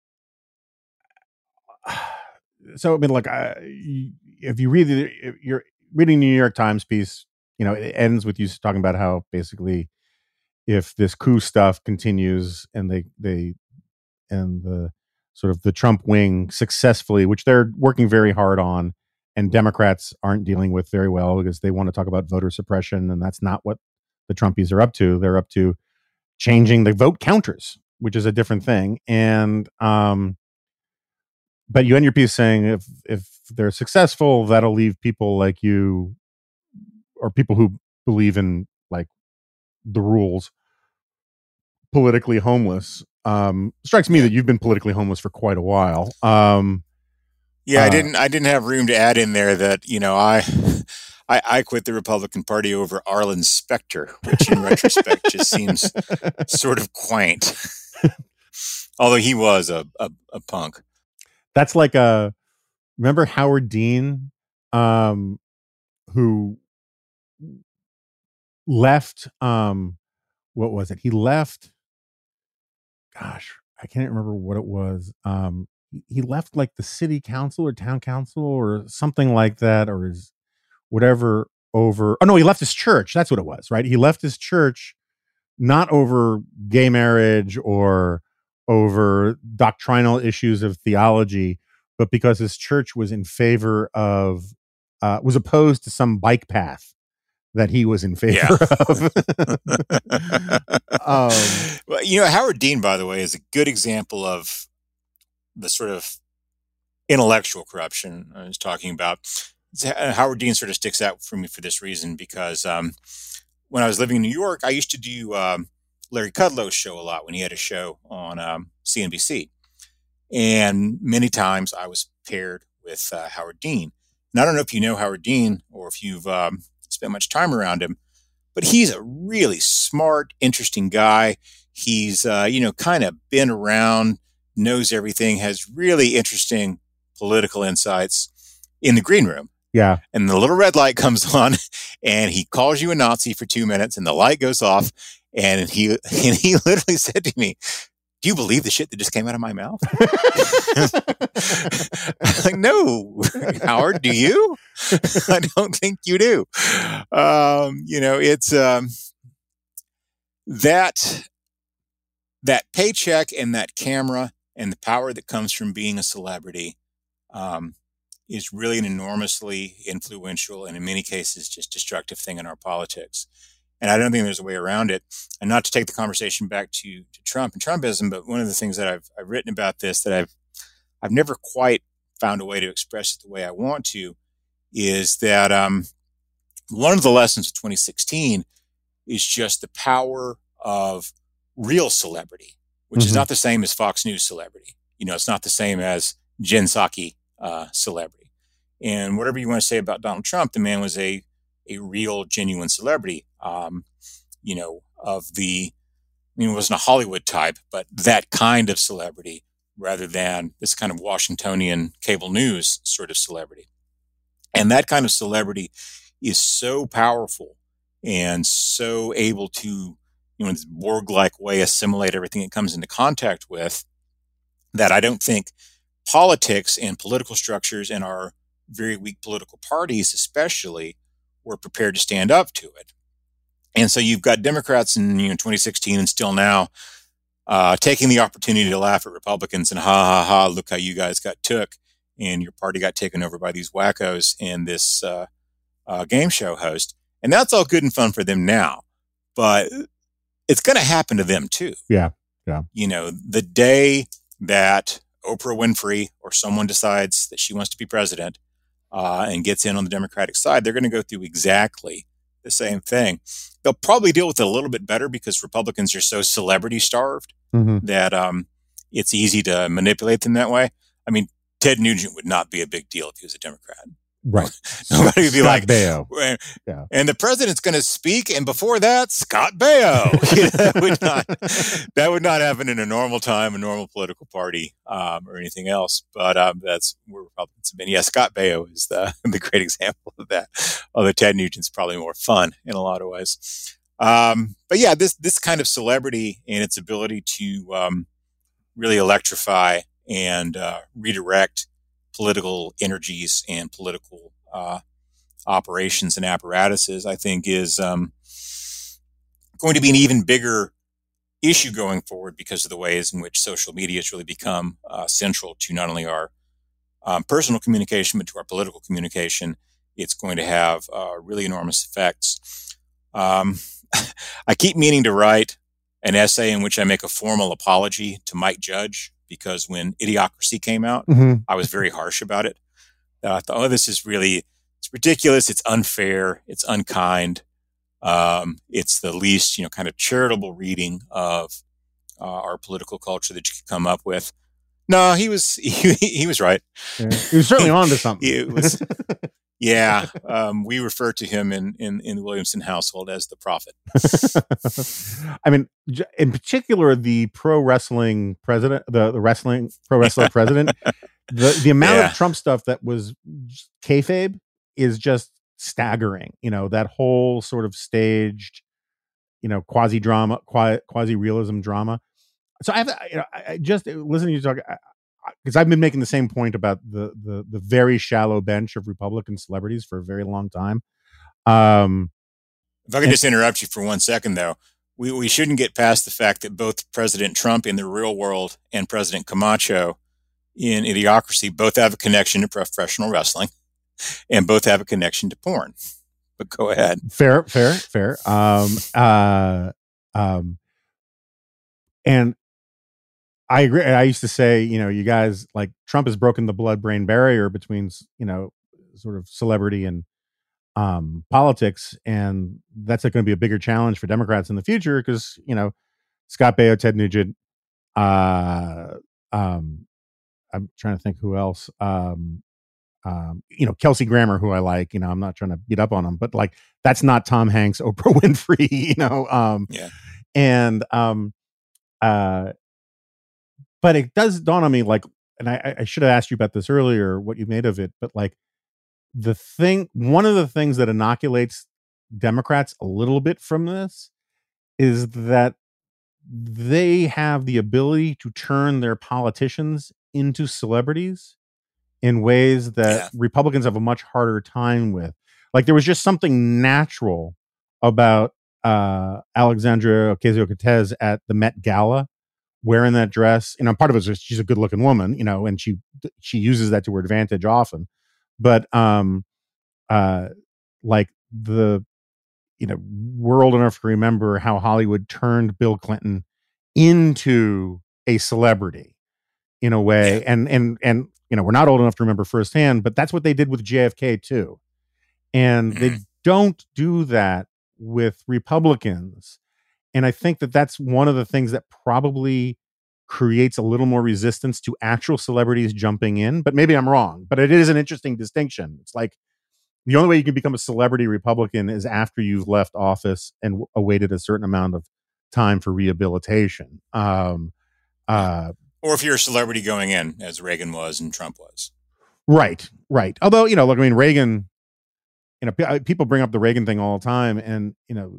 Speaker 5: so I mean, like, uh, if you read the, if you're reading the New York Times piece, you know, it ends with you talking about how basically, if this coup stuff continues and they they and the sort of the Trump wing successfully, which they're working very hard on, and Democrats aren't dealing with very well because they want to talk about voter suppression, and that's not what the Trumpies are up to. They're up to changing the vote counters, which is a different thing. And um, but you end your piece saying if if they're successful, that'll leave people like you, or people who believe in like the rules, politically homeless. Um, strikes me that you've been politically homeless for quite a while. Um,
Speaker 6: yeah,
Speaker 5: uh,
Speaker 6: I didn't. I didn't have room to add in there that you know I, I, I quit the Republican Party over Arlen Specter, which in retrospect just seems sort of quaint. Although he was a, a, a punk.
Speaker 5: That's like a. Remember Howard Dean, um, who left. Um, what was it? He left. Gosh, I can't remember what it was. Um, he left like the city council or town council or something like that, or his whatever over. Oh no, he left his church. That's what it was, right? He left his church not over gay marriage or over doctrinal issues of theology, but because his church was in favor of, uh, was opposed to some bike path that he was in favor
Speaker 6: yeah.
Speaker 5: of. um,
Speaker 6: well, you know, Howard Dean, by the way, is a good example of the sort of intellectual corruption I was talking about. Howard Dean sort of sticks out for me for this reason, because um, when I was living in New York, I used to do um, Larry Kudlow's show a lot when he had a show on um, C N B C. And many times I was paired with uh, Howard Dean. And I don't know if you know Howard Dean or if you've um, spent much time around him, but he's a really smart, interesting guy. He's, uh, you know, kind of been around, knows everything, has really interesting political insights in the green room.
Speaker 5: Yeah.
Speaker 6: And the little red light comes on and he calls you a Nazi for two minutes and the light goes off. And he, and he literally said to me, "Do you believe the shit that just came out of my mouth?" I'm like, "No, Howard, do you?" I don't think you do. Um, you know, it's um, that that paycheck and that camera and the power that comes from being a celebrity um, is really an enormously influential and in many cases just destructive thing in our politics. And I don't think there's a way around it. And not to take the conversation back to, to Trump and Trumpism, but one of the things that I've, I've written about this that I've I've never quite found a way to express it the way I want to is that um, one of the lessons of twenty sixteen is just the power of real celebrity, which mm-hmm. is not the same as Fox News celebrity. You know, it's not the same as Jen Psaki uh, celebrity. And whatever you want to say about Donald Trump, the man was a a real, genuine celebrity, um, you know, of the, I mean, it wasn't a Hollywood type, but that kind of celebrity rather than this kind of Washingtonian cable news sort of celebrity. And that kind of celebrity is so powerful and so able to, you know, in this Borg-like way, assimilate everything it comes into contact with, that I don't think politics and political structures and our very weak political parties especially were prepared to stand up to it. And so you've got Democrats in you know twenty sixteen and still now uh, taking the opportunity to laugh at Republicans and ha ha ha, look how you guys got took and your party got taken over by these wackos and this uh, uh, game show host. And that's all good and fun for them now, but it's going to happen to them too.
Speaker 5: Yeah, yeah.
Speaker 6: You know, the day that Oprah Winfrey or someone decides that she wants to be president, Uh, and gets in on the Democratic side, they're going to go through exactly the same thing. They'll probably deal with it a little bit better because Republicans are so celebrity starved mm-hmm. that um, it's easy to manipulate them that way. I mean, Ted Nugent would not be a big deal if he was a Democrat.
Speaker 5: Right.
Speaker 6: Nobody would be
Speaker 5: Scott
Speaker 6: like,
Speaker 5: Baio.
Speaker 6: Yeah. And the president's going to speak, and before that, Scott Baio. that, would not, that would not happen in a normal time, a normal political party, um, or anything else. But um, that's where Republicans have been. Yeah, Scott Baio is the, the great example of that. Although Ted Nugent's probably more fun in a lot of ways. Um, but yeah, this this kind of celebrity and its ability to um, really electrify and uh, redirect political energies and political uh, operations and apparatuses, I think, is um, going to be an even bigger issue going forward because of the ways in which social media has really become uh, central to not only our um, personal communication, but to our political communication. It's going to have uh, really enormous effects. Um, I keep meaning to write an essay in which I make a formal apology to Mike Judge, because when Idiocracy came out,
Speaker 5: Mm-hmm.
Speaker 6: I was very harsh about it. Uh, I thought, oh, this is really, it's ridiculous. It's unfair. It's unkind. Um, it's the least, you know, kind of charitable reading of uh, our political culture that you could come up with. No, he was, he, he was right.
Speaker 5: Yeah. He was certainly on to something.
Speaker 6: It was, yeah. Um, we refer to him in, in, in the Williamson household as the prophet.
Speaker 5: I mean, j- in particular, the pro wrestling president, the, the wrestling pro wrestler president, the, the amount
Speaker 6: Yeah.
Speaker 5: of Trump stuff that was kayfabe is just staggering. You know, that whole sort of staged, you know, quasi drama, quasi realism drama. So I have, you know, I just listening to you talk, because I've been making the same point about the, the the very shallow bench of Republican celebrities for a very long time. Um,
Speaker 6: If I could just interrupt you for one second, though, we, we shouldn't get past the fact that both President Trump in the real world and President Camacho in Idiocracy both have a connection to professional wrestling and both have a connection to porn. But go ahead.
Speaker 5: Fair, fair, fair. Um, uh, um, and I agree. I used to say, you know, you guys, like, Trump has broken the blood-brain barrier between, you know, sort of celebrity and um, politics, and that's going to be a bigger challenge for Democrats in the future because, you know, Scott Baio, Ted Nugent, uh, um, I'm trying to think who else, um, um, you know, Kelsey Grammer, who I like. You know, I'm not trying to beat up on him, but like, that's not Tom Hanks, Oprah Winfrey. You know, um,
Speaker 6: Yeah.
Speaker 5: and um, uh. But it does dawn on me, like, and I, I should have asked you about this earlier, what you made of it, but like the thing, one of the things that inoculates Democrats a little bit from this is that they have the ability to turn their politicians into celebrities in ways that
Speaker 6: Yeah.
Speaker 5: Republicans have a much harder time with. Like, there was just something natural about uh, Alexandria Ocasio-Cortez at the Met Gala, wearing that dress. You know, part of it is she's a good looking woman, you know, and she, she uses that to her advantage often, but, um, uh, like the, you know, we're old enough to remember how Hollywood turned Bill Clinton into a celebrity in a way.
Speaker 6: Yeah.
Speaker 5: And, and, and, you know, we're not old enough to remember firsthand, but that's what they did with J F K too. And they don't do that with Republicans. And I think that that's one of the things that probably creates a little more resistance to actual celebrities jumping in. But maybe I'm wrong. But it is an interesting distinction. It's like the only way you can become a celebrity Republican is after you've left office and w- awaited a certain amount of time for rehabilitation. Um, uh,
Speaker 6: Or if you're a celebrity going in, as Reagan was and Trump was.
Speaker 5: right, right. Although, you know, look, I mean, Reagan, you know, p- people bring up the Reagan thing all the time. And, you know,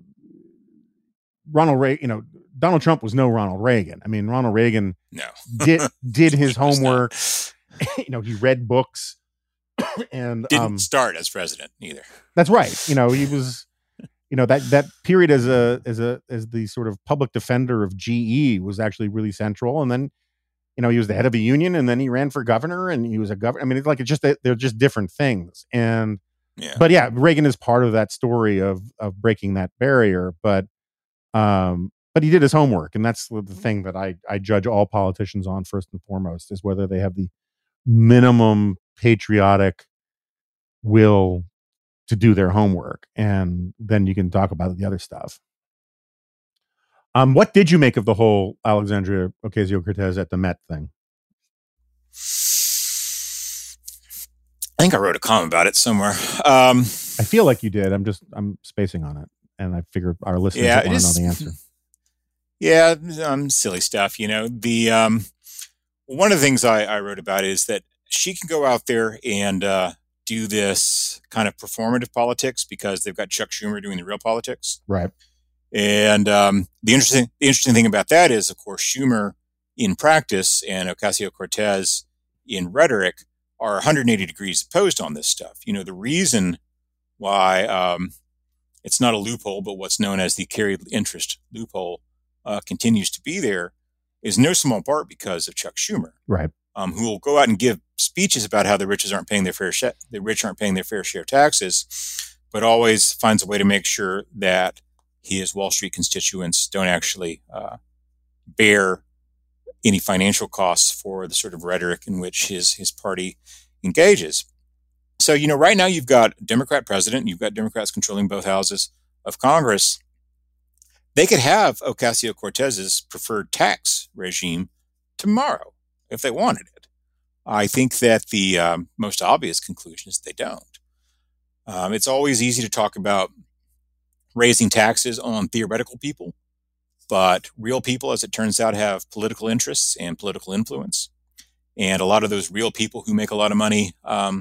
Speaker 5: Ronald Reagan, you know, Donald Trump was no Ronald Reagan. I mean, Ronald Reagan
Speaker 6: No.
Speaker 5: did did his
Speaker 6: He was not.
Speaker 5: homework. You know, he read books, and
Speaker 6: Didn't
Speaker 5: um,
Speaker 6: start as president either.
Speaker 5: that's right. You know, he was, you know, that that period as a as a as the sort of public defender of G E was actually really central. And then, you know, he was the head of a union, and then he ran for governor, and he was a governor. I mean, it's like it's just they're just different things. And
Speaker 6: Yeah.
Speaker 5: but yeah, Reagan is part of that story of of breaking that barrier. But um, but he did his homework, and that's the thing that I I judge all politicians on first and foremost, is whether they have the minimum patriotic will to do their homework, and then you can talk about the other stuff. Um, what did you make of the whole Alexandria Ocasio-Cortez at the Met thing?
Speaker 6: I think I wrote a column about it somewhere. Um,
Speaker 5: I feel like you did. I'm just I'm spacing on it, and I figured our listeners
Speaker 6: yeah,
Speaker 5: want
Speaker 6: it
Speaker 5: to know
Speaker 6: is.
Speaker 5: the answer.
Speaker 6: Yeah, um, silly stuff. You know, the um, one of the things I, I wrote about is that she can go out there and uh, do this kind of performative politics because they've got Chuck Schumer doing the real politics.
Speaker 5: Right.
Speaker 6: And um, the interesting, the interesting thing about that is, of course, Schumer in practice and Ocasio-Cortez in rhetoric are one hundred eighty degrees opposed on this stuff. You know, the reason why um, it's not a loophole, but what's known as the carried interest loophole uh, continues to be there is no small part because of Chuck Schumer,
Speaker 5: Right.
Speaker 6: um, who will go out and give speeches about how the rich aren't paying their fair share, the rich aren't paying their fair share of taxes, but always finds a way to make sure that his Wall Street constituents don't actually uh, bear any financial costs for the sort of rhetoric in which his his party engages. So, you know, right now you've got a Democrat president, you've got Democrats controlling both houses of Congress. They could have Ocasio-Cortez's preferred tax regime tomorrow if they wanted it. I think that the um, most obvious conclusion is they don't. Um, it's always easy to talk about raising taxes on theoretical people, but real people, as it turns out, have political interests and political influence. And a lot of those real people who make a lot of money um,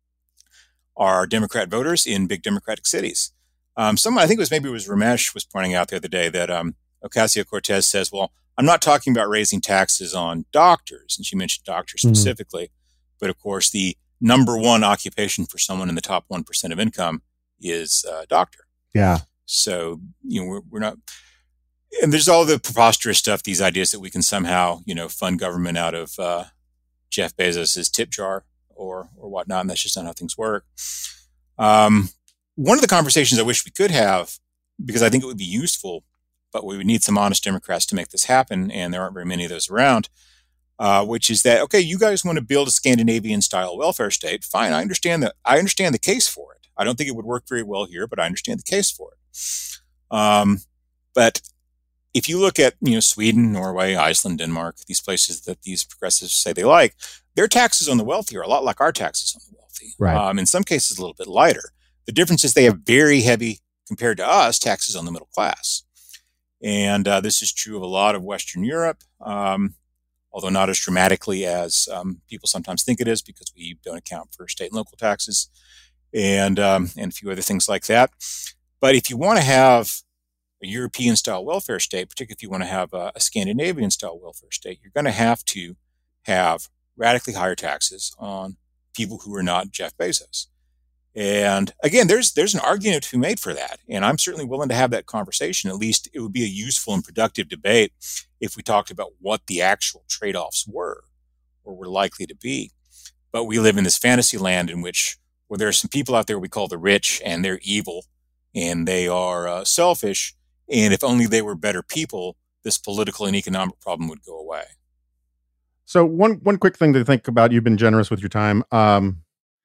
Speaker 6: are Democrat voters in big Democratic cities. Um, someone, I think it was maybe it was Ramesh was pointing out the other day that um, Ocasio-Cortez says, well, I'm not talking about raising taxes on doctors. And she mentioned doctors
Speaker 5: Mm-hmm.
Speaker 6: specifically. But of course, the number one occupation for someone in the top one percent of income is uh, doctor.
Speaker 5: Yeah.
Speaker 6: So, you know, we're, we're not, and there's all the preposterous stuff, these ideas that we can somehow, you know, fund government out of uh, Jeff Bezos's tip jar or, or whatnot. And that's just not how things work. Um, one of the conversations I wish we could have, because I think it would be useful, but we would need some honest Democrats to make this happen. And there aren't very many of those around, uh, which is that, okay, you guys want to build a Scandinavian style welfare state. Fine. I understand that. I understand the case for it. I don't think it would work very well here, but I understand the case for it. Um, but if you look at, you know, Sweden, Norway, Iceland, Denmark, these places that these progressives say they like, their taxes on the wealthy are a lot like our taxes on the wealthy.
Speaker 5: Right.
Speaker 6: Um, in some cases, a little bit lighter. The difference is they have very heavy, compared to us, taxes on the middle class. And uh, this is true of a lot of Western Europe, um, although not as dramatically as um, people sometimes think it is, because we don't account for state and local taxes and um, and a few other things like that. But if you want to have a European-style welfare state, particularly if you want to have a, a Scandinavian-style welfare state, you're going to have to have radically higher taxes on people who are not Jeff Bezos. And again, there's there's an argument to be made for that. And I'm certainly willing to have that conversation. At least it would be a useful and productive debate if we talked about what the actual trade-offs were or were likely to be. But we live in this fantasy land in which, well, there are some people out there we call the rich, and they're evil, and they are uh, selfish. And if only they were better people, this political and economic problem would go away.
Speaker 5: So one one quick thing to think about. You've been generous with your time. Um,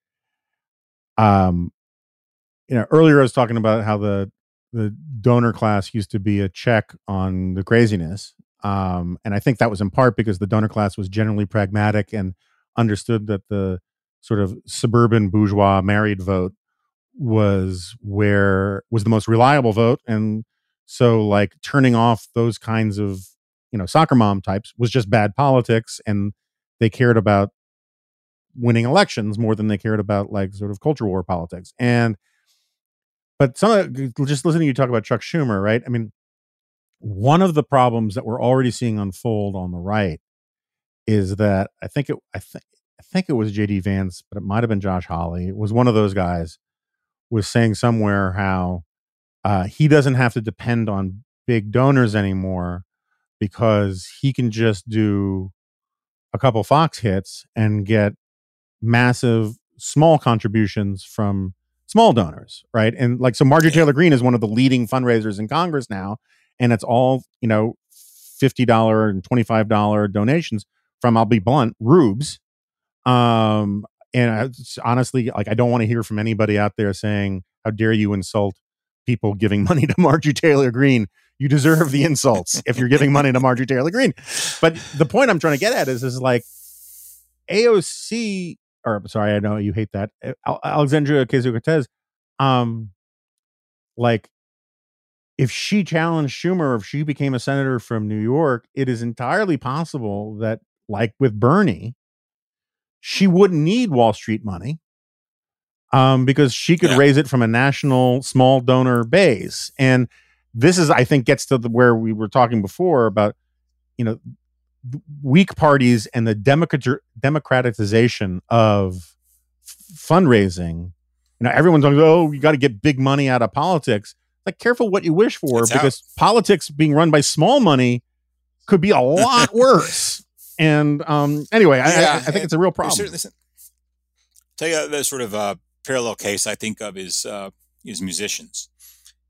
Speaker 5: um, you know, earlier I was talking about how the the donor class used to be a check on the craziness, um, and I think that was in part because the donor class was generally pragmatic and understood that the sort of suburban bourgeois married vote was where was the most reliable vote, and so like turning off those kinds of, you know, soccer mom types was just bad politics, and they cared about winning elections more than they cared about like sort of culture war politics. And but some of just listening to you talk about Chuck Schumer, right? I mean, one of the problems that we're already seeing unfold on the right is that I think it I think I think it was J D Vance, but it might have been Josh Hawley. It was one of those guys was saying somewhere how uh, he doesn't have to depend on big donors anymore because he can just do a couple Fox hits and get massive small contributions from small donors, right? And like, so Marjorie Taylor Greene is one of the leading fundraisers in Congress now, and it's all, you know, fifty dollars and twenty-five dollars donations from, I'll be blunt, rubes. Um, and I, honestly, like, I don't want to hear from anybody out there saying, how dare you insult people giving money to Marjorie Taylor Greene. You deserve the insults if you're giving money to Marjorie Taylor Greene. But the point I'm trying to get at is, is like A O C, or sorry, I know you hate that, Alexandria Ocasio-Cortez, um, like, if she challenged Schumer, if she became a senator from New York, it is entirely possible that, like with Bernie, she wouldn't need Wall Street money, um, because she could yeah. raise it from a national small donor base. And this is, I think, gets to the, where we were talking before about, you know, weak parties and the democrat- democratization of f- fundraising. You know, everyone's like, oh, you got to get big money out of politics. Like, careful what you wish for, it's because out. Politics being run by small money could be a lot worse. And um, anyway, yeah, I, I think it's a real problem.
Speaker 6: Listen, tell you the sort of uh, parallel case I think of is uh, is musicians.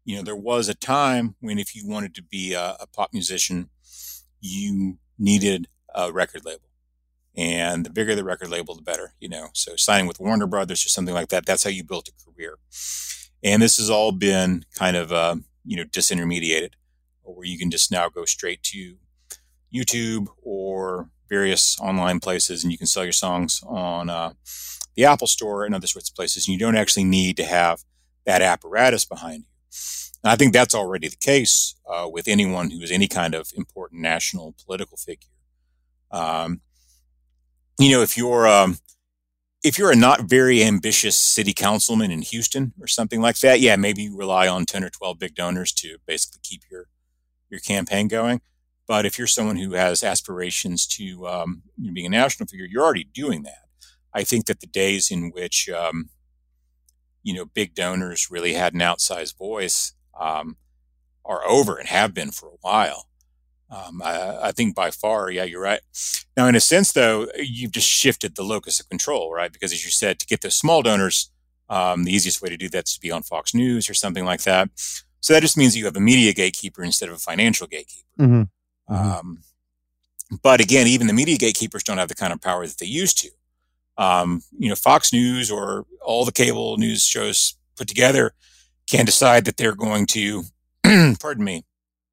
Speaker 6: you know, there was a time when if you wanted to be a, a pop musician, you needed a record label. And the bigger the record label, the better, you know. So signing with Warner Brothers or something like that, that's how you built a career. And this has all been kind of, uh, you know, disintermediated, where you can just now go straight to YouTube or various online places and you can sell your songs on uh, the Apple Store and other sorts of places. And you don't actually need to have that apparatus behind you. And I think that's already the case uh, with anyone who is any kind of important national political figure. Um, you know, if you're um, if you're a not very ambitious city councilman in Houston or something like that, yeah, maybe you rely on ten or twelve big donors to basically keep your your campaign going. But if you're someone who has aspirations to um, you know, being a national figure, you're already doing that. I think that the days in which um, you know big donors really had an outsized voice um, are over and have been for a while. Um, I, I think by far, yeah, you're right. Now, in a sense, though, you've just shifted the locus of control, right? Because as you said, to get those small donors, um, the easiest way to do that is to be on Fox News or something like that. So that just means you have a media gatekeeper instead of a financial gatekeeper.
Speaker 5: Mm-hmm. Mm-hmm.
Speaker 6: Um, but again, even the media gatekeepers don't have the kind of power that they used to. Um, you know, Fox News or all the cable news shows put together can decide that they're going to, pardon me,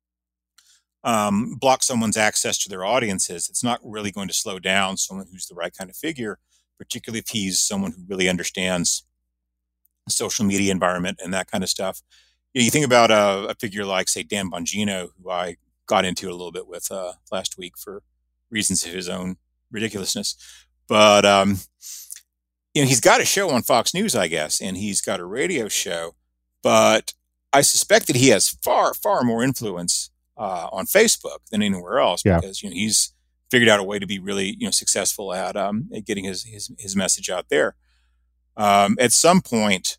Speaker 6: um, block someone's access to their audiences. It's not really going to slow down someone who's the right kind of figure, particularly if he's someone who really understands the social media environment and that kind of stuff. You know, you think about a, a figure like, say, Dan Bongino, who I got into it a little bit with uh, last week for reasons of his own ridiculousness. But, um, you know, he's got a show on Fox News, I guess, and he's got a radio show. But I suspect that he has far, far more influence uh, on Facebook than anywhere else,
Speaker 5: yeah.
Speaker 6: because, you know, he's figured out a way to be really, you know, successful at, um, at getting his, his, his message out there. Um, at some point,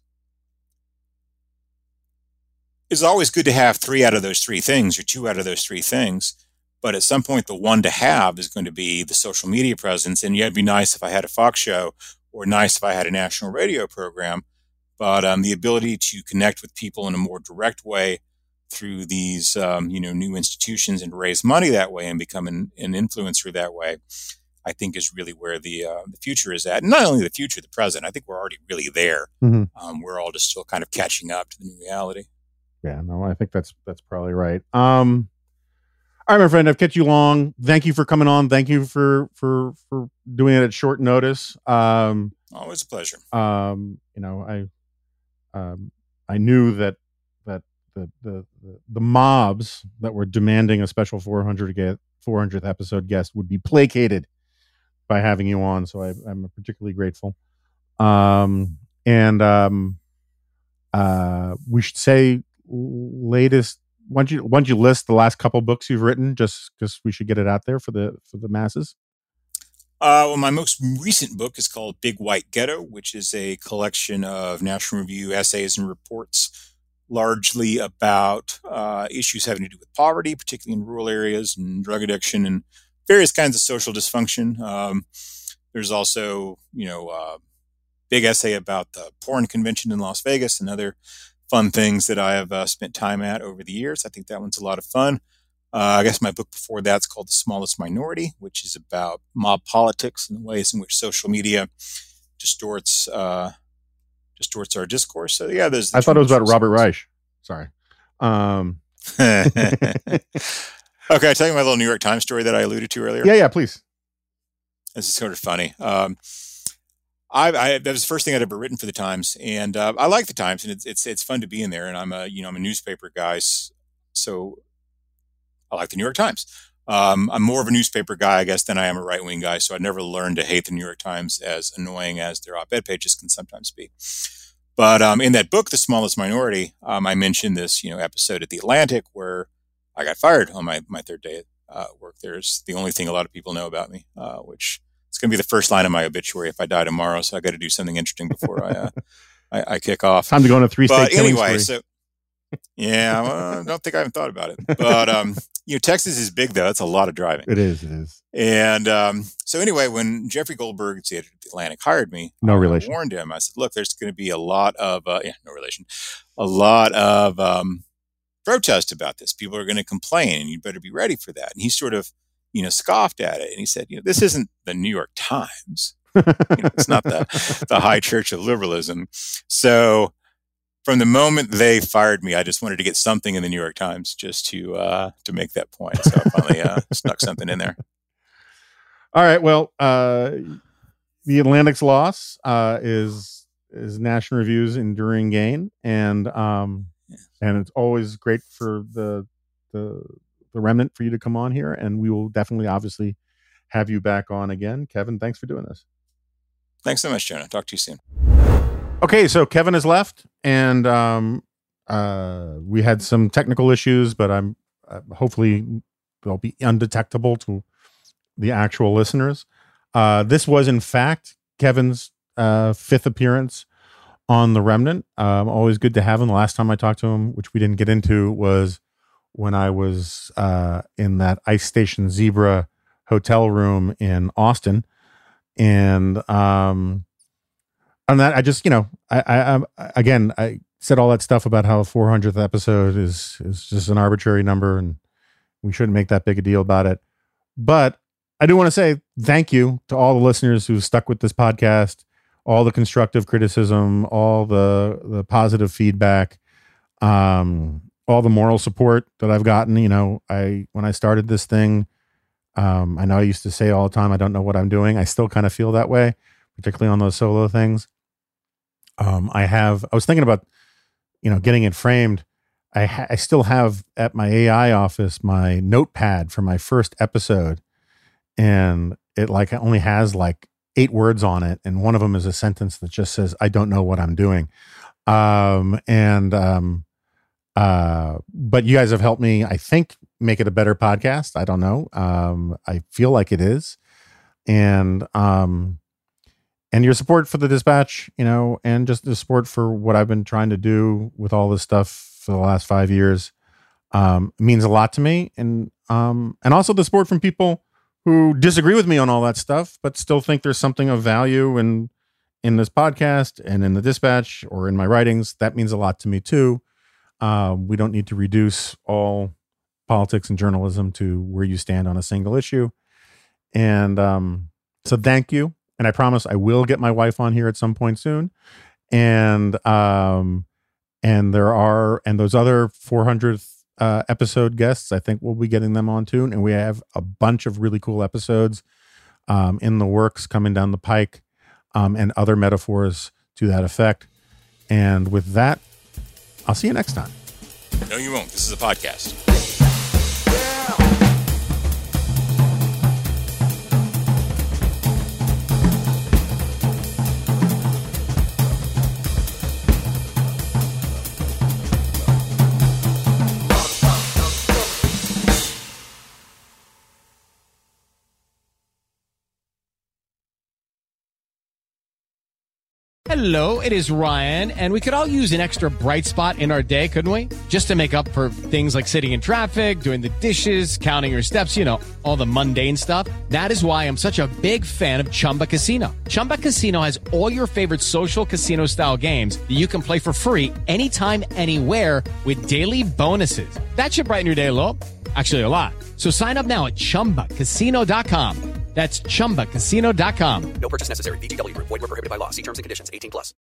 Speaker 6: it's always good to have three out of those three things or two out of those three things. But at some point, the one to have is going to be the social media presence. And yeah, it'd be nice if I had a Fox show or nice if I had a national radio program. But um, the ability to connect with people in a more direct way through these, um, you know, new institutions and raise money that way and become an, an influencer that way, I think is really where the uh, the future is at. And not only the future, the present. I think we're already really there.
Speaker 5: Mm-hmm.
Speaker 6: Um, we're all just still kind of catching up to the new reality.
Speaker 5: Yeah, no, I think that's that's probably right. Um, all right, my friend, I've kept you long. Thank you for coming on. Thank you for for for doing it at short notice. Um,
Speaker 6: Always a pleasure.
Speaker 5: Um, you know, I um, I knew that that the, the the the mobs that were demanding a special four hundredth episode guest would be placated by having you on. So I, I'm particularly grateful. Um, and um, uh, we should say latest. Why don't you why don't you list the last couple books you've written? Just because we should get it out there for the for the masses.
Speaker 6: Uh, well, my most recent book is called Big White Ghetto, which is a collection of National Review essays and reports, largely about uh, issues having to do with poverty, particularly in rural areas, and drug addiction, and various kinds of social dysfunction. Um, there's also, you know, a big essay about the porn convention in Las Vegas and other fun things that I have uh, spent time at over the years. I think that one's a lot of fun. Uh, I guess my book before that's called The Smallest Minority, which is about mob politics and the ways in which social media distorts uh, distorts our discourse. So yeah, there's.
Speaker 5: I thought it was about Robert Reich. Sorry. Um.
Speaker 6: Okay, I tell you my little New York Times story that I alluded to earlier.
Speaker 5: Yeah, yeah, please.
Speaker 6: This is sort of funny. Um, I, I that was the first thing I'd ever written for the Times, and uh, I like the Times, and it's it's it's fun to be in there. And I'm a you know I'm a newspaper guy, so I like the New York Times. Um, I'm more of a newspaper guy, I guess, than I am a right wing guy. So I never learned to hate the New York Times, as annoying as their op-ed pages can sometimes be. But um, in that book, The Smallest Minority, um, I mentioned this you know episode at the Atlantic where I got fired on my my third day at uh, work. There's the only thing a lot of people know about me, uh, which it's going to be the first line of my obituary if I die tomorrow. So I got to do something interesting before I, uh, I I kick off.
Speaker 5: Time to go on a three state
Speaker 6: But
Speaker 5: killing
Speaker 6: anyway,
Speaker 5: spree.
Speaker 6: so Yeah, well, I don't think I haven't thought about it. But, um, you know, Texas is big, though. It's a lot of driving.
Speaker 5: It is. It is.
Speaker 6: And um, so anyway, when Jeffrey Goldberg at the Atlantic hired me,
Speaker 5: no
Speaker 6: I
Speaker 5: relation.
Speaker 6: warned him. I said, look, there's going to be a lot of, uh, yeah, no relation, a lot of um, protest about this. People are going to complain, and you better be ready for that. And he sort of, you know, scoffed at it. And he said, you know, this isn't the New York Times. You know, it's not the, the high church of liberalism. So from the moment they fired me, I just wanted to get something in the New York Times just to uh, to make that point. So I finally uh, snuck something in there.
Speaker 5: All right. Well, uh, the Atlantic's loss uh, is is National Review's enduring gain, and um, and it's always great for the the the remnant for you to come on here, and we will definitely, obviously, have you back on again. Kevin, thanks for doing this.
Speaker 6: Thanks so much, Jonah. Talk to you soon.
Speaker 5: Okay, so Kevin has left, and um, uh, we had some technical issues, but I'm uh, hopefully they'll be undetectable to the actual listeners. Uh, this was, in fact, Kevin's uh, fifth appearance on The Remnant. Um, always good to have him. The last time I talked to him, which we didn't get into, was when I was uh, in that Ice Station Zebra hotel room in Austin. And um, on that, I just, you know, I, I, I again, I said all that stuff about how a four hundredth episode is is just an arbitrary number, and we shouldn't make that big a deal about it. But I do want to say thank you to all the listeners who stuck with this podcast, all the constructive criticism, all the the positive feedback, um, all the moral support that I've gotten. You know, I when I started this thing, um, I know I used to say all the time, I don't know what I'm doing. I still kind of feel that way, particularly on those solo things. Um, I have, I was thinking about, you know, getting it framed. I ha- I still have at my A I office my notepad for my first episode, and it like only has like eight words on it, and one of them is a sentence that just says, "I don't know what I'm doing." Um, and um, uh, but you guys have helped me, I think, make it a better podcast. I don't know. Um, I feel like it is, and um. And your support for the Dispatch, you know, and just the support for what I've been trying to do with all this stuff for the last five years um, means a lot to me. And um, and also the support from people who disagree with me on all that stuff, but still think there's something of value in, in this podcast and in the Dispatch or in my writings. That means a lot to me, too. Uh, we don't need to reduce all politics and journalism to where you stand on a single issue. And um, so thank you. And I promise I will get my wife on here at some point soon. And um, and there are, and those other four hundredth uh, episode guests, I think we'll be getting them on too. And we have a bunch of really cool episodes um, in the works coming down the pike, um, and other metaphors to that effect. And with that, I'll see you next time.
Speaker 6: No, you won't. This is a podcast.
Speaker 1: Hello, it is Ryan, and we could all use an extra bright spot in our day, couldn't we? Just to make up for things like sitting in traffic, doing the dishes, counting your steps, you know, all the mundane stuff. That is why I'm such a big fan of Chumba Casino. Chumba Casino has all your favorite social casino-style games that you can play for free anytime, anywhere with daily bonuses. That should brighten your day a little. Actually, a lot. So sign up now at chumba casino dot com. That's chumba casino dot com.
Speaker 2: No purchase necessary. V G W Group. Void where prohibited by law. See terms and conditions. eighteen plus.